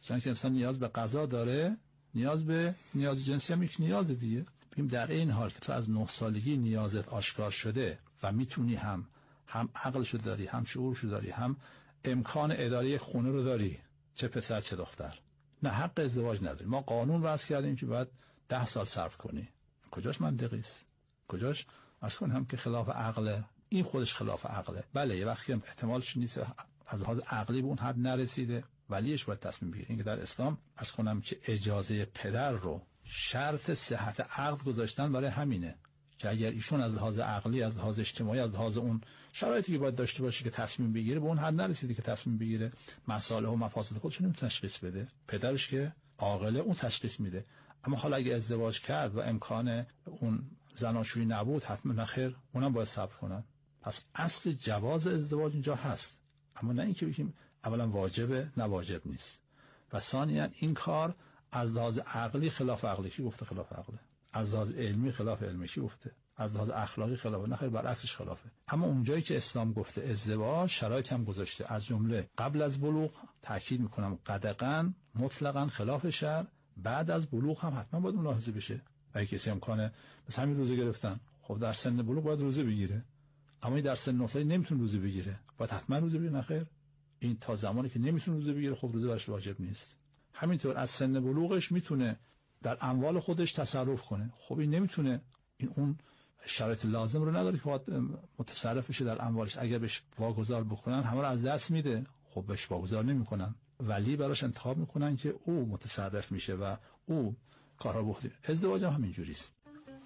چون که انسان نیاز به غذا داره، نیاز به نیاز جنسی هم یک نیاز دیگه. ببین در این حال که تو از نه سالگی نیازت آشکار شده و میتونی هم هم عقلشو داری، هم شعورشو داری، هم امکان اداره یک خونه رو داری، چه پسر چه دختر، نه حق ازدواج نداری. ما قانون وضع کردیم که باید ده سال صبر کنی. کجاش منطقی است؟ کجاش عرض کنم که خلاف عقله؟ این خودش خلاف عقله. بله یه وقتی احتمالش نیست از لحاظ عقلی به اون حد نرسیده، ولیش باید تصمیم بگیره. اینکه در اسلام عرض کنم که اجازه پدر رو شرط صحت عقد گذاشتن برای همینه که اگر ایشون از لحاظ عقلی، از لحاظ اجتماعی، از لحاظ اون شرایطی که باید داشته باشه که تصمیم بگیره، به اون حد نرسیده که تصمیم بگیره، مصالح و مفاسد خودش رو تشخیص بده. پدرش که عاقله اون تشخیص میده. اما حالا اگه ازدواج کرد و امکان اون زناشویی نبود، حتما نخیر اونم باید صبر کنن. پس اصل جواز ازدواج اینجا هست، اما نه اینکه بگیم اولا واجبه، نه واجب نیست. و ثانیا این کار از لحاظ عقلی خلاف عقلی. کی گفته خلاف عقله؟ از لحاظ علمی خلاف علمی. کی گفته؟ از لحاظ اخلاقی خلافه. نه خیر، برعکسش خلافه. اما اونجایی که اسلام گفته ازدواج، شرایط هم گذاشته، از جمله قبل از بلوغ، تاکید میکنم قطعاً مطلقاً خلاف شرع، بعد از بلوغ هم حتما باید ملاحظه بشه. اگه کسی امکانه مثلا همین روزه گرفتن، خب در سن بلوغ باید روزه بگیره، اما در سن نوسالگی نمیتونه روزه بگیره، باید حتما روزه بگیره. نه خیر، این تا زمانی که نمیتونه روزه بگیره خب روزه براش واجب نیست. همینطور از سن بلوغش میتونه در اموال خودش تصرف کنه، خب این نمیتونه، این اون شرایط لازم رو نداره که باید متصرف بشه در اموالش. اگر بهش واگذار بکنن همه رو از دست میده، خب بهش واگذار نمیکنن، ولی براش انتخاب میکنن که او متصرف میشه و او کارها بخوره. ازدواج هم همینجوری است.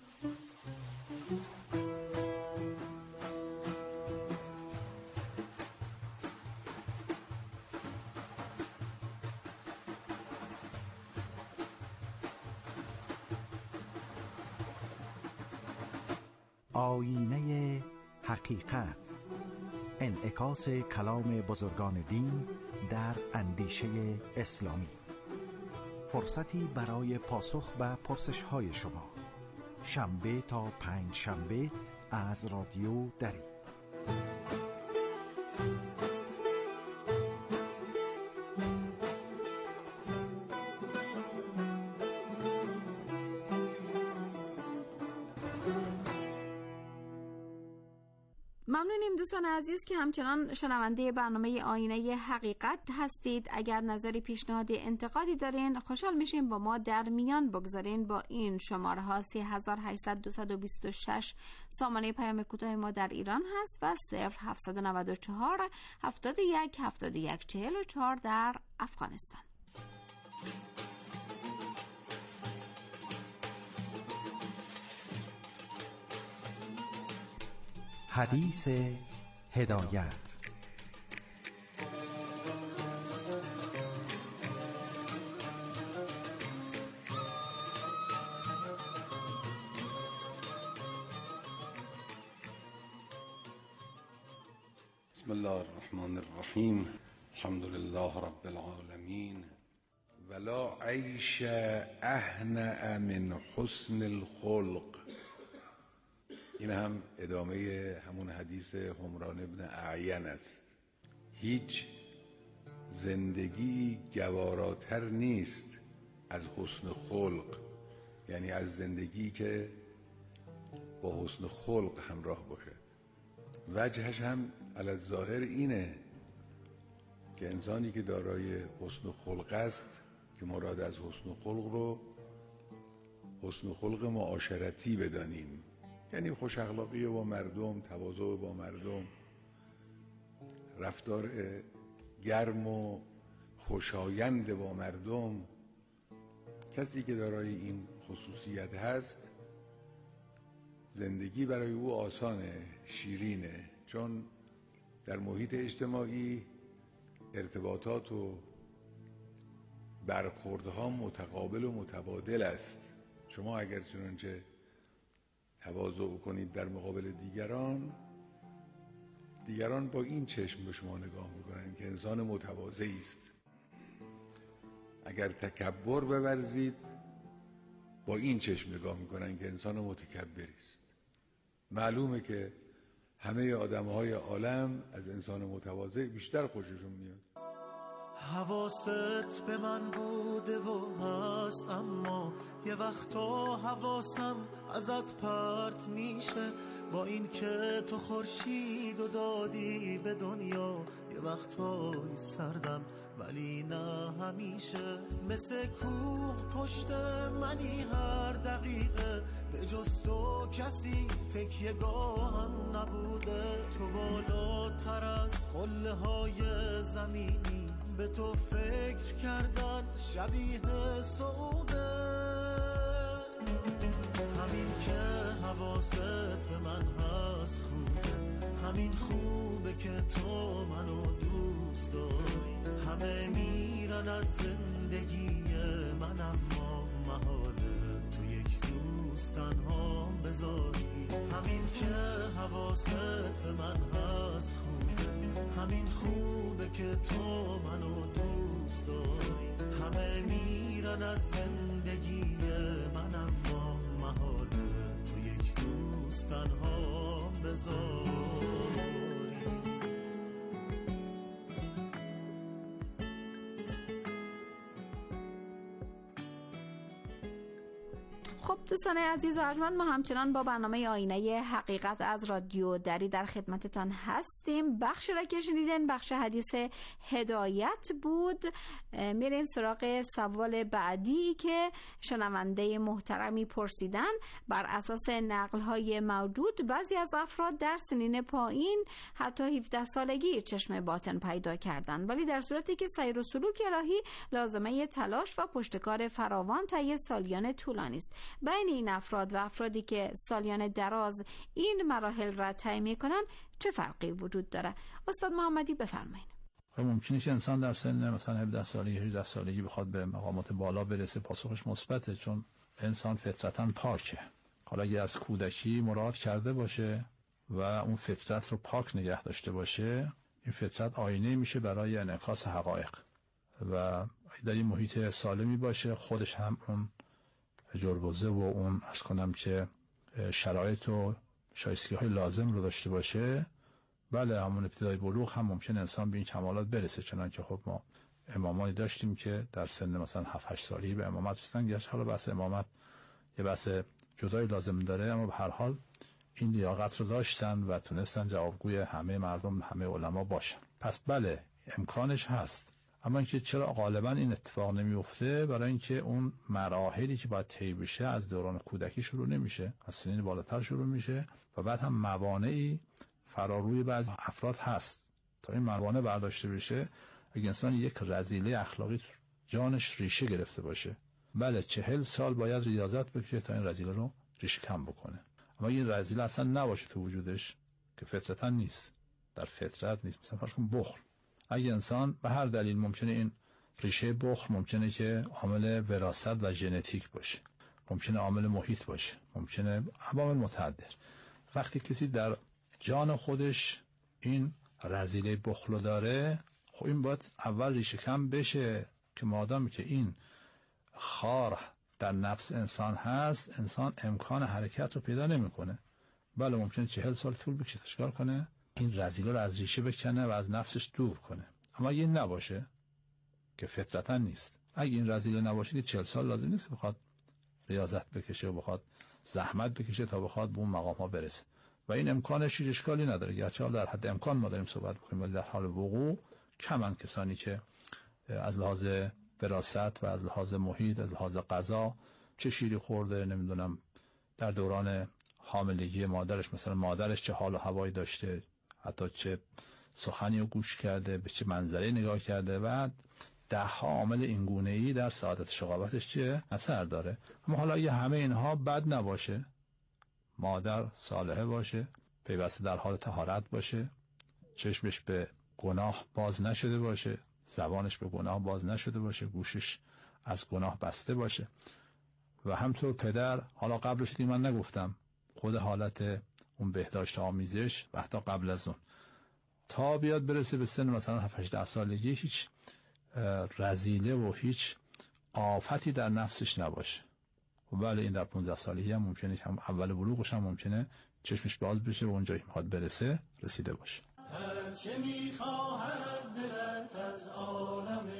آیینه حقیقت، انعکاس کلام بزرگان دین در اندیشه اسلامی. فرصتی برای پاسخ به پرسش‌های شما، شنبه تا پنج شنبه از رادیو دری. ممنونیم دوستان عزیز که همچنان شنونده برنامه آینه حقیقت هستید. اگر نظری، پیشنهادی، انتقادی دارین، خوشحال میشیم با ما در میان بگذارین. با این شماره ها سه هزار و هشتصد و بیست و شش سامانه پیام کوتاه ما در ایران هست و صفر هفتصد و نود و چهار هفتاد و یک هفتاد و یک چهل و چهار در افغانستان. حدیث هدایت. بسم الله الرحمن الرحیم. الحمد لله رب العالمین. ولا عیش اهنأ من حسن الخلق. این هم ادامه همون حدیث حمران ابن اعین است. هیچ زندگی گواراتر نیست از حسن خلق، یعنی از زندگی که با حسن خلق همراه باشد. وجهش هم علی الظاهر اینه که انسانی که دارای حسن خلق است، که مراد از حسن خلق رو حسن خلق معاشرتی بدانیم، یعنی خوش اخلاقی با مردم، تواضع با مردم، رفتار گرم و خوشایند با مردم. کسی که دارای این خصوصیت هست، زندگی برای او آسانه، شیرینه، چون در محیط اجتماعی ارتباطات و برخوردها متقابل و متبادل است. شما اگر چنانچه تواضع کنید در مقابل دیگران، دیگران با این چشم به شما نگاه میکنن که انسان متواضعی است. اگر تکبر بورزید، با این چشم نگاه میکنن که انسان متکبری است. معلومه که همه آدمهای عالم از انسان متواضع بیشتر خوششون میاد. حواست به من بوده و هست، اما یه وقتا حواسم ازت پرت میشه. با این که تو خورشید و دادی به دنیا، یه وقتای سردم ولی نه همیشه. مثل کوه پشت منی هر دقیقه، به جز تو کسی تکیه گاهم نبوده. تو بالاتر از قله های زمینی، به تو فکر کردن شبیه سعوده. همین که حواست به من هست خوبه، همین خوبه که تو منو دوست داری. همه میرن از زندگی من، اما محاله تو یک روز تنها بذاری. همین که حواست به من هست خوبه، همین خوبه که تو منو دوست داری. همه میرن از زندگی من، اما محاله تو یک روز تنها بذاری. خب دوستان عزیز و ارجمند، ما همچنان با برنامه آینه حقیقت از رادیو دری در خدمتتان هستیم. بخش را که شنیدن بخش حدیث هدایت بود. میریم سراغ سوال بعدی که شنونده محترمی پرسیدن. بر اساس نقل‌های موجود، بعضی از افراد در سنین پایین حتی هفده سالگی چشم باطن پیدا کردن، ولی در صورتی که سیر و سلوک الهی لازمه تلاش و پشتکار فراوان طی سالیان طولانی است. بین این افراد و افرادی که سالیان دراز این مراحل را طی می‌کنند چه فرقی وجود داره؟ استاد محمدی بفرمایید. ممکنه که انسان در سن مثلا هفده سالگی هجده سالگی بخواد به مقامات بالا برسه. پاسخش مثبته، چون انسان فطرتاً پاکه. حالا اگه از کودکی مراد کرده باشه و اون فطرت رو پاک نگه داشته باشه، این فطرت آینه میشه برای انعکاس حقایق و در این محیط سالمی باشه، خودش هم اون جربوزه و اون عرض کنم که شرایط و شایستگی های لازم رو داشته باشه. بله، همون ابتدای بلوغ هم ممکن انسان به این کمالات برسه. چنانکه خب ما امامانی داشتیم که در سن مثلا هفت هشت سالگی به امامت رسیدن. گرچه حالا بحث امامت یه بحث جدای لازم داره، اما به هر حال این لیاقت رو داشتن و تونستن جوابگوی همه مردم، همه علما باشن. پس بله امکانش هست، اما اینکه چرا غالبا این اتفاق نمیفته؟ برای اینکه اون مراحلی که باید طی بشه از دوران کودکی شروع نمیشه، از سنین بالاتر شروع میشه و بعد هم موانعی فراروی بعضی افراد هست. تا این موانع برداشته بشه، اگه انسان یک رذیله اخلاقی جانش ریشه گرفته باشه، بله چهل سال باید ریاضت بکشه تا این رذیله رو ریشه کم بکنه. اما این رذیله اصلا نباشه تو وجودش، که فطرتا نیست، در فطرت نیست. مثلا فرض کن بخل، اگه انسان به هر دلیل ممکنه این ریشه بخل ممکنه که عامل وراثت و ژنتیک باشه، ممکنه عامل محیط باشه، ممکنه عوامل متعدد. وقتی کسی در جان خودش این رذیله بخل داره، خب این باید اول ریشه کم بشه، که مادامی که این خار در نفس انسان هست، انسان امکان حرکت رو پیدا نمیکنه. بله ممکنه چهل سال طول بکشه تشکار کنه این رذیله رو از ریشه بکنه و از نفسش دور کنه. اما اگه این نباشه، که فطرتا نیست، اگه این رذیله نباشه که چهل سال لازم نیست بخواد ریاضت بکشه و بخواد زحمت بکشه تا بخواد به اون مقام ها برسه. و این امکانش هیچ اشکالی نداره، گرچه در حد امکان ما داریم صحبت بکنیم، ولی در حال وقوع کمن کسانی که از لحاظ وراثت و از لحاظ محیط، از لحاظ غذا، چه شیری خورده، نمیدونم در دوران حاملگی مادرش مثلا مادرش چه حال و هوایی داشته، حتی چه سخنی رو گوش کرده، به چه منظره نگاه کرده، و ده ها عامل اینگونه‌ای در سعادت شقاوتش چه اثر داره. اما حالا اگه همه اینها بد نباشه، مادر صالحه باشه، پیوسته در حال طهارت باشه، چشمش به گناه باز نشده باشه، زبانش به گناه باز نشده باشه، گوشش از گناه بسته باشه، و همطور پدر، حالا قبلش دیگه من نگفتم، خود حالت اون بهداشت آمیزش و حتی قبل از اون تا بیاد برسه به سن مثلا هفت هشت سالگی، هیچ رذیله و هیچ آفتی در نفسش نباشه. و بله این در پانزده سالگی هم ممکنه، هم اول بلوغش هم ممکنه چشمش باز بشه و اونجایی میخواد برسه رسیده باشه. هر چه میخواهد دلت از عالم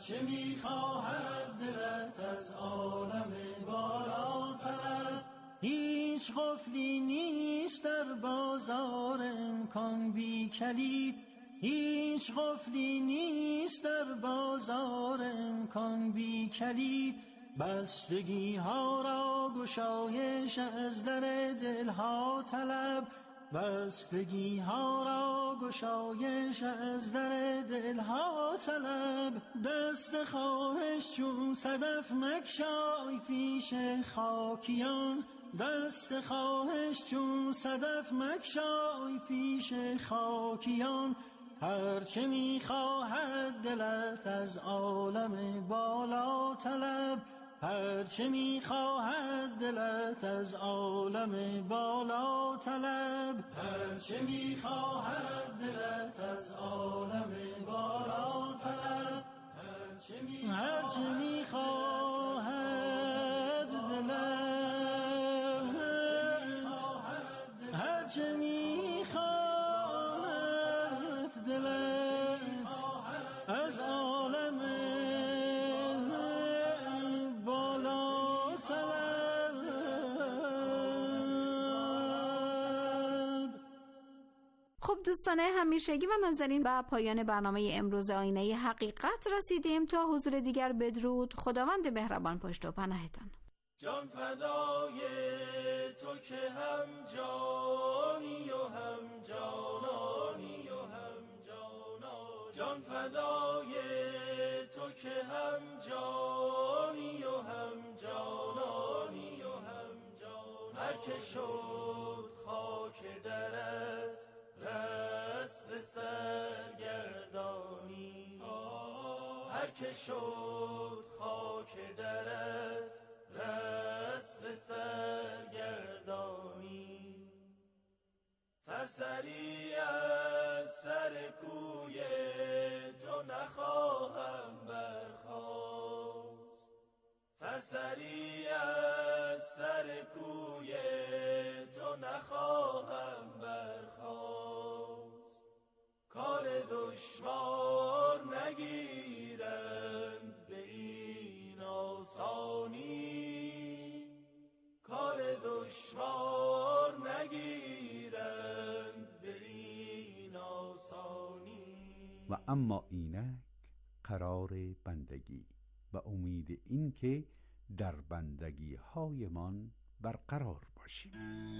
هرچه میخواهد دلت از عالم بالا طلب. هیچ قفلی نیست در بازار امکان بی کلید، هیچ قفلی نیست در بازار امکان بی کلید. بستگی ها را گشایش از در دلها طلب، بستگی ها را گشایش از در دلها طلب. دست خواهش چون صدف مگشای پیش خاکیان، دست خواهش چون صدف مگشای پیش خاکیان. هرچه میخواهد دلت از عالم بالا طلب، هرچه میخواهد دلت از عالم بالا طلب، هرچه میخواهد دلت از عالم بالا طلب، هرچه میخواهد دلت، هرچه میخواهد دلت از عالم خب دوستان همیشگی و ناظرین، به پایان برنامه امروز آینه حقیقت رسیدیم. تا حضور دیگر بدرود. خداوند مهربان پشت و پناهتان. جان فدای تو که هم جانی و هم جانانی و هم جانا، جان فدای تو که هم جانی و هم جانانی و هم جانا. هر که شد خاک درت رست سرگردانی، هر که شد خاک درت رست سرگردانی. سرسری از سر کوی تو نخواهم برخاست، سرسری از سر کوی تو نخواهم برخاست. کار دشوار نگیرند به این آسانی، کار دشوار نگیرند به این آسانی. و اما اینک قرار بندگی و امید این که در بندگی هایمان برقرار باشیم.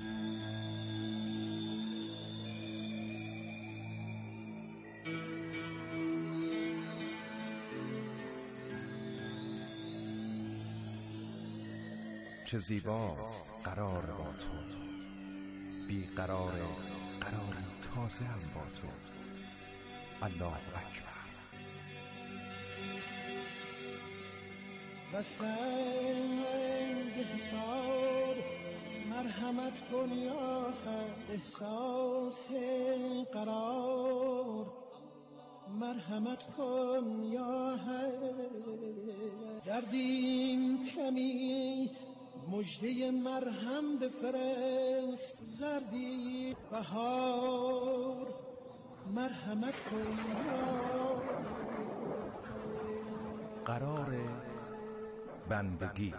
چه زیباست قرار با تو، بی قرار قراری تازه هم با تو. الله اکبر. بس از حساب مرحمت کن یا حد، احساس قرار مرحمت کن یا حد. دردیم کمی مجده مرهم بفرست، زردی بهار مرحمت کن یا قرار بندگی.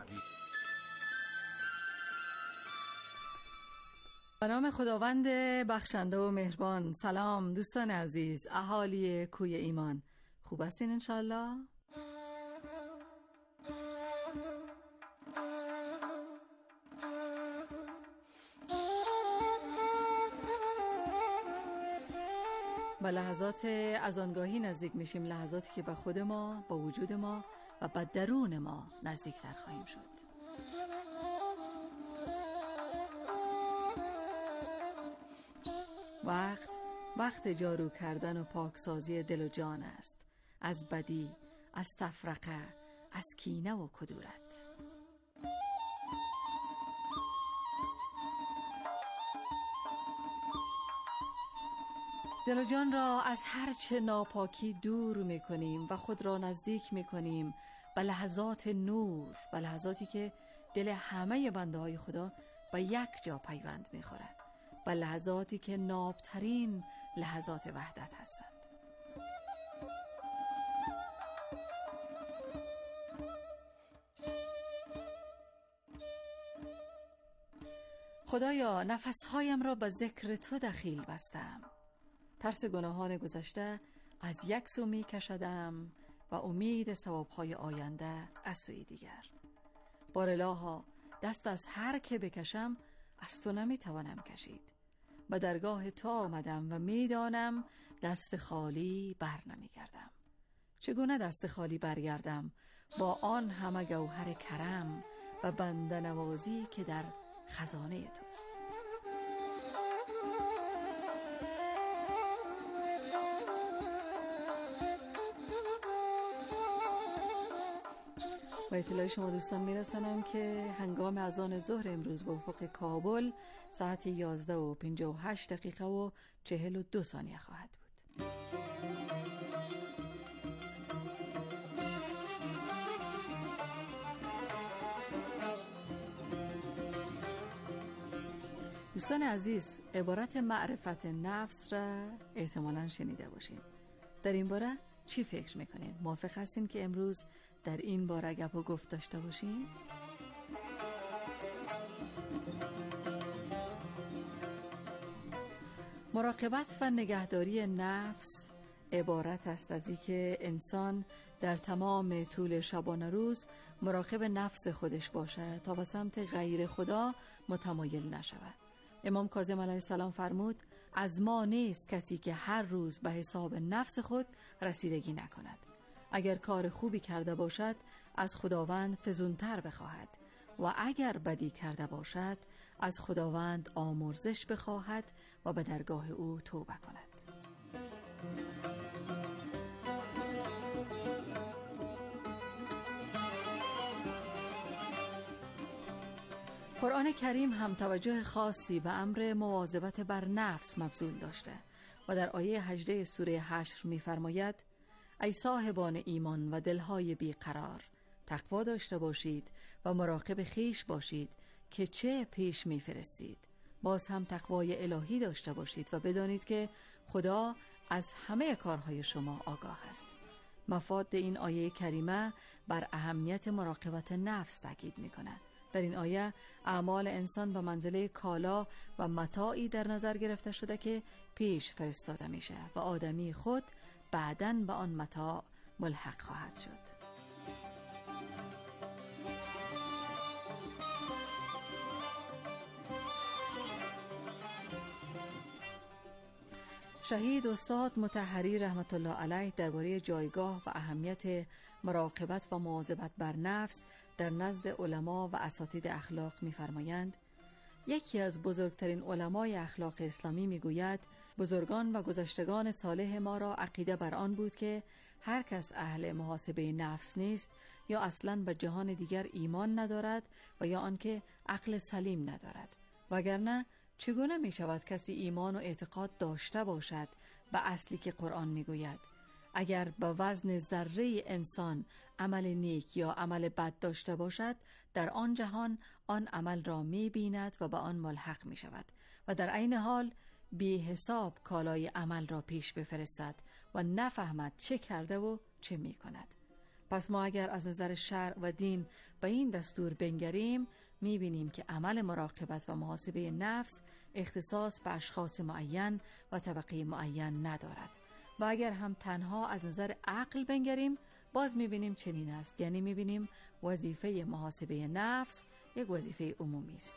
به نام خداوند بخشنده و مهربان. سلام دوستان عزیز، اهالی کوی ایمان، خوب هستین انشالله؟ به لحظات اذانگاهی نزدیک میشیم، لحظاتی که به خود ما، با وجود ما و به درون ما نزدیک تر خواهیم شد. وقت وقت جارو کردن و پاکسازی دل و جان است، از بدی، از تفرقه، از کینه و کدورت. دل و جان را از هرچه ناپاکی دور میکنیم و خود را نزدیک میکنیم به لحظات نور، به لحظاتی که دل همه بنده های خدا به یک جا پیوند میخوره، به لحظاتی که نابترین لحظات وحدت هستند. خدایا نفسهایم را به ذکر تو دخیل بستم. ترس گناهان گذشته از یک سو می کشدم و امید ثوابهای آینده از سوی دیگر. بارالها دست از هر که بکشم از تو نمی توانم کشید. به درگاه تو آمدم و می دانم دست خالی بر نمی گردم. چگونه دست خالی برگردم با آن همه گوهر کرم و بنده نوازی که در خزانه توست. با اطلاع شما دوستان میرسانم که هنگام اذان ظهر امروز به افق کابل ساعت یازده و پنجاه و هشت دقیقه و چهل و دو ثانیه خواهد بود. دوستان عزیز، عبارت معرفت نفس را احتمالاً شنیده باشید. در این باره چی فکر میکنین؟ موافق هستین که امروز در این باره گپ و گفت داشته باشیم؟ مراقبت و نگهداری نفس عبارت است از اینکه انسان در تمام طول شبانه روز مراقب نفس خودش باشه تا به سمت غیر خدا متمایل نشود. امام کاظم علیه السلام فرمود از ما نیست کسی که هر روز به حساب نفس خود رسیدگی نکند. اگر کار خوبی کرده باشد از خداوند فزونتر بخواهد و اگر بدی کرده باشد از خداوند آمرزش بخواهد و به درگاه او توبه کند. قرآن کریم هم توجه خاصی به امر مواظبت بر نفس مبذول داشته و در آیه هجده سوره حشر می‌فرماید ای صاحبان ایمان و دلهای بیقرار تقوا داشته باشید و مراقب خیش باشید که چه پیش می‌فرستید. باز هم تقوای الهی داشته باشید و بدانید که خدا از همه کارهای شما آگاه است. مفاد این آیه کریمه بر اهمیت مراقبت نفس تاکید می‌کند. در این آیه اعمال انسان به منزله کالا و متاعی در نظر گرفته شده که پیش فرستاده میشه و آدمی خود بعداً به آن متاع ملحق خواهد شد. شهید استاد مطهری رحمت الله علیه درباره جایگاه و اهمیت مراقبت و مواظبت بر نفس در نزد علما و اساتید اخلاق می‌فرمایند یکی از بزرگترین علمای اخلاق اسلامی میگوید بزرگان و گذشتگان صالح ما را عقیده بر آن بود که هر کس اهل محاسبه نفس نیست یا اصلاً به جهان دیگر ایمان ندارد و یا آنکه عقل سلیم ندارد. وگرنه چگونه می شود کسی ایمان و اعتقاد داشته باشد به اصلی که قرآن می گوید اگر به وزن ذره انسان عمل نیک یا عمل بد داشته باشد در آن جهان آن عمل را می بیند و به آن ملحق می شود و در عین حال بی حساب کالای عمل را پیش بفرستد و نفهمد چه کرده و چه می کند. پس ما اگر از نظر شرع و دین به این دستور بنگریم می بینیم که عمل مراقبت و محاسبه نفس اختصاص به اشخاص معین و طبقه معین ندارد و اگر هم تنها از نظر عقل بنگریم باز می بینیم چنین است، یعنی می بینیم وظیفه محاسبه نفس یک وظیفه عمومی است.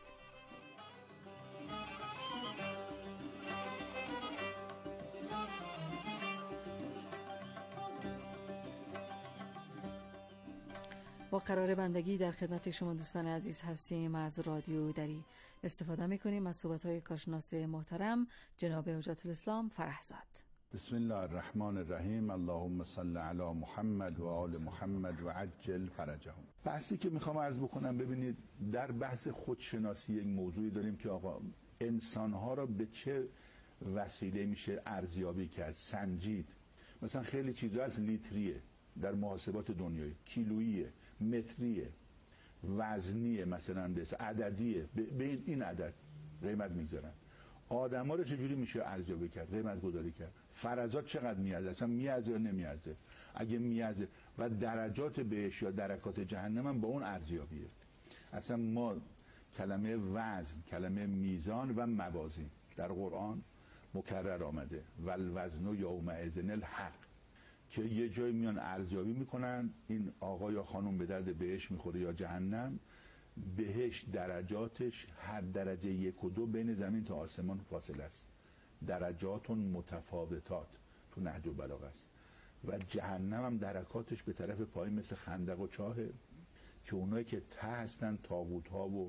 با قرار بندگی در خدمت شما دوستان عزیز هستیم. از رادیو دری استفاده میکنیم از صحبت‌های کارشناس محترم جناب حجت الاسلام فرحزاد. بسم الله الرحمن الرحیم. اللهم صل علی محمد و آل محمد و عجل فرجهم. بحثی که میخوام عرض بکنم، ببینید در بحث خودشناسی یک موضوعی داریم که آقا انسانها را به چه وسیله میشه ارزیابی کرد، سنجید. مثلا خیلی چیزا از لیتریه در محاسبات دنیایی، کیلوییه، متریه، وزنیه، مثلا عددیه، به این عدد قیمت میگذارن. آدم ها رو چجوری میشه ارزیابی کرد، قیمت گذاری کرد، فرضات چقدر میارزه، اصلا میارزه یا نمیارزه، اگه میارزه، و درجات بهش یا درکات جهنم هم با اون ارزیابیه. اصلا ما کلمه وزن، کلمه میزان و موازین در قرآن مکرر آمده. والوزن یومئذ الحق، که یه جایی میان ارزیابی میکنن این آقا یا خانم به درد بهشت میخوره یا جهنم. بهشت درجاتش هر درجه یک و دو بین زمین تا آسمان فاصله است، درجاتون متفاوتات تو نهج البلاغه است. و جهنم هم درکاتش به طرف پایین مثل خندق و چاهه، که اونایی که ته هستن طاغوت ها و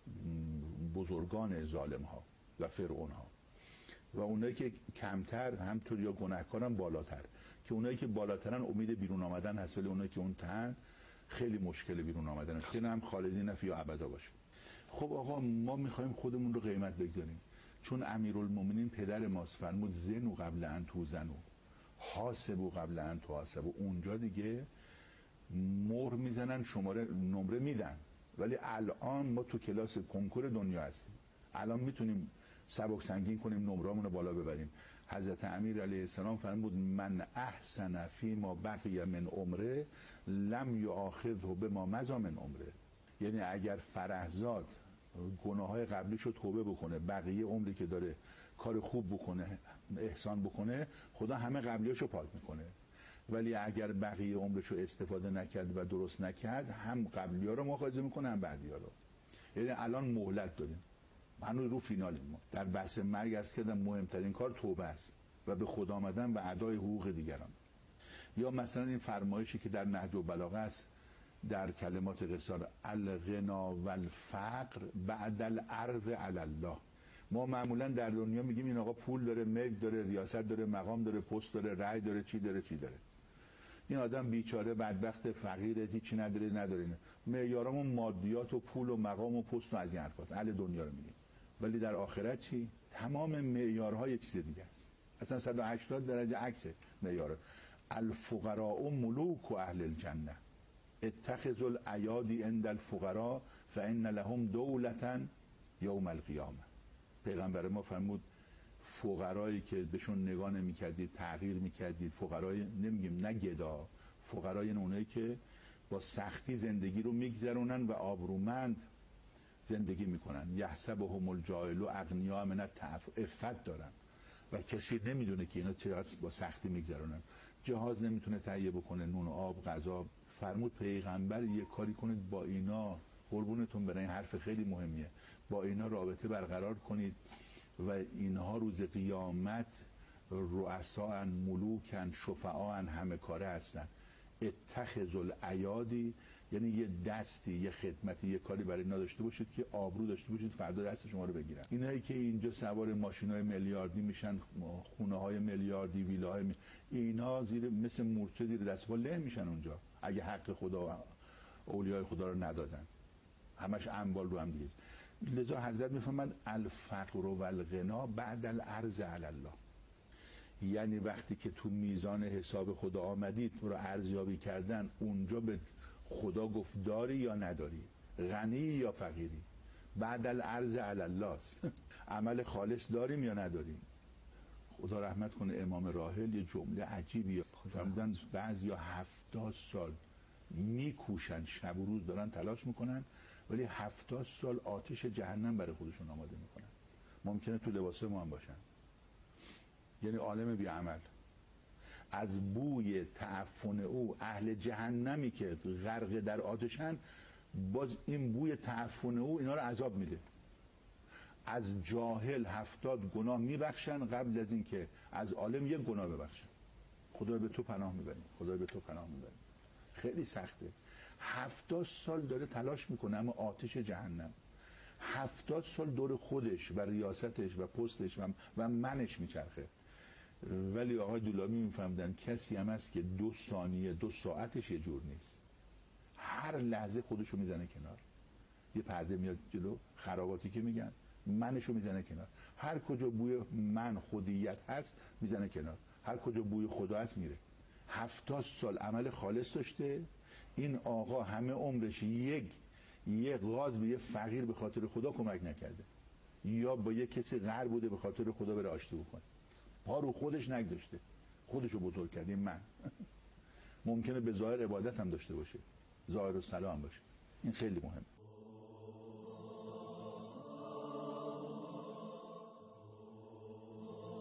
بزرگان ظالم ها و فرعون ها، و اونایی که کمتر همطور یا گناهکارن بالاتر، که اونایی که بالاترن امید بیرون آمدن هست، ولی اونایی که اون تن خیلی مشکل بیرون آمدن است، که هم خالدین فیها ابدا باشه. خب آقا ما میخوایم خودمون رو قیمت بگذاریم، چون امیرالمومنین پدر ماست فرمود زنوا قبل ان توزنوا حاسبوا قبل ان تحاسبوا. اونجا دیگه مهر میزنن، شماره نمره میدن، ولی الان ما تو کلاس کنکور دنیا هستیم، الان میتونیم سبک سنگین کنیم، نمرامون رو بالا ببریم. حضرت امیر علیه السلام فرمود من احسن فی ما بقی من عمره لم یؤاخذه بما مضی من عمره. یعنی اگر فرهزاد گناههای قبلیشو توبه بکنه، بقیه عمری که داره کار خوب بکنه، احسان بکنه، خدا همه قبلیاشو پاک میکنه. ولی اگر بقیه عمرشو استفاده نکرد و درست نکرد، هم قبلی‌ها رو مؤاخذه میکنه هم بعدی‌ها رو. یعنی الان مهلت داریم، هنوز رو فینالیم. ما در بحث مرگ است که مهمترین کار توبه است و به خدا آمدن و ادای حقوق دیگران. یا مثلا این فرمایشی که در نهج البلاغه است در کلمات قصار الغنا والفقر بعد العرض علی الله. ما معمولا در دنیا میگیم این آقا پول داره، ملک داره، ریاست داره، مقام داره، پست داره، رأی داره، چی داره چی داره. این آدم بیچاره بدبخت فقیره، هیچی نداره نداره. معیارمون مادیات و پول و مقام و پست و از این حرفاست، اهل دنیا رو میگیم. ولی در آخرت چی؟ تمام معیارها یه چیز دیگه است. اصلا صد و هشتاد درجه عکس معیار. الفقراء ملوک و اهل الجنه اتخذوا الایادی عند الفقراء فان لهم دولة یوم القیامه. پیغمبر ما فرمود فقرایی که بهشون نگاه نمی‌کردید، تغییر می‌کردید، فقرای نمیگیم نه گدا، فقرای اونایی که با سختی زندگی رو میگذرونن و آبرومند زندگی میکنن. یحسبهم الجاهل اغنیا من التعفف، عفت دارن و کسی نمیدونه که اینا چقدر با سختی میگذرونن. جهاز نمیتونه تهیه بکنه، نون و آب، غذا. فرمود پیغمبر یه کاری کنید با اینا، قربونتون برای این حرف خیلی مهمیه، با اینا رابطه برقرار کنید و اینها روز قیامت رؤساء ملوکن شفعاء همه کاره هستن. اتخذوا الایادی، یعنی یه دستی، یه خدمتی، یه کاری برای اینا داشته باشید که آبرو داشته باشید، فردا دست شما رو بگیرن. اینایی که اینجا سوار ماشینای میلیاردی میشن، خونه های میلیاردی، ویلاهای می... اینا زیر مثل مورچه زیر دست پا له میشن اونجا اگه حق خدا اولیای خدا رو ندادن. همش اموال رو هم دیگه. لذا حضرت میفهمند الفقر و الغنا بعد العرض علی الله. یعنی وقتی که تو میزان حساب خدا آمدید، تو رو ارزیابی کردن، اونجا به خدا گفت داری یا نداری، غنی یا فقیری. بعد العرض علی الله است. عمل خالص داریم یا نداریم. خدا رحمت کنه امام راحل یه جمله عجیبی فرمودن، بعضیا هفتاد سال میکوشن، شب و روز دارن تلاش میکنن، ولی هفتاد سال آتش جهنم برای خودشون آماده میکنن. ممکنه تو لباسه ما هم باشن. یعنی عالم بی عمل. از بوی تعفن او اهل جهنمی که غرق در آتشن، باز این بوی تعفن او اینا رو عذاب میده. از جاهل هفتاد گناه میبخشن قبل از این که از عالم یک گناه ببخشن. خدای به تو پناه میبریم، خدای به تو پناه میبریم. خیلی سخته. هفتاد سال داره تلاش میکنه اما آتش جهنم. هفتاد سال دور خودش و ریاستش و پستش و, و منش میچرخه. ولی آقای دولابی میفهمدن کسی هم هست که دو ثانیه دو ساعتش یه جور نیست، هر لحظه خودشو میزنه کنار. یه پرده میاد جلو، خراباتی که میگن، منشو میزنه کنار. هر کجا بوی من خودیت هست میزنه کنار، هر کجا بوی خدا هست میره. هفتاد سال عمل خالص داشته. این آقا همه عمرش یک یه غاز به یه فقیر به خاطر خدا کمک نکرده، یا با یه کسی غر بوده به خاطر خدا بره آشتی بکنه. پا رو خودش نگذاشته، خودشو بزرگ کرده. من ممکنه به ظاهر عبادت هم داشته باشه، ظاهر و سلام باشه. این خیلی مهم.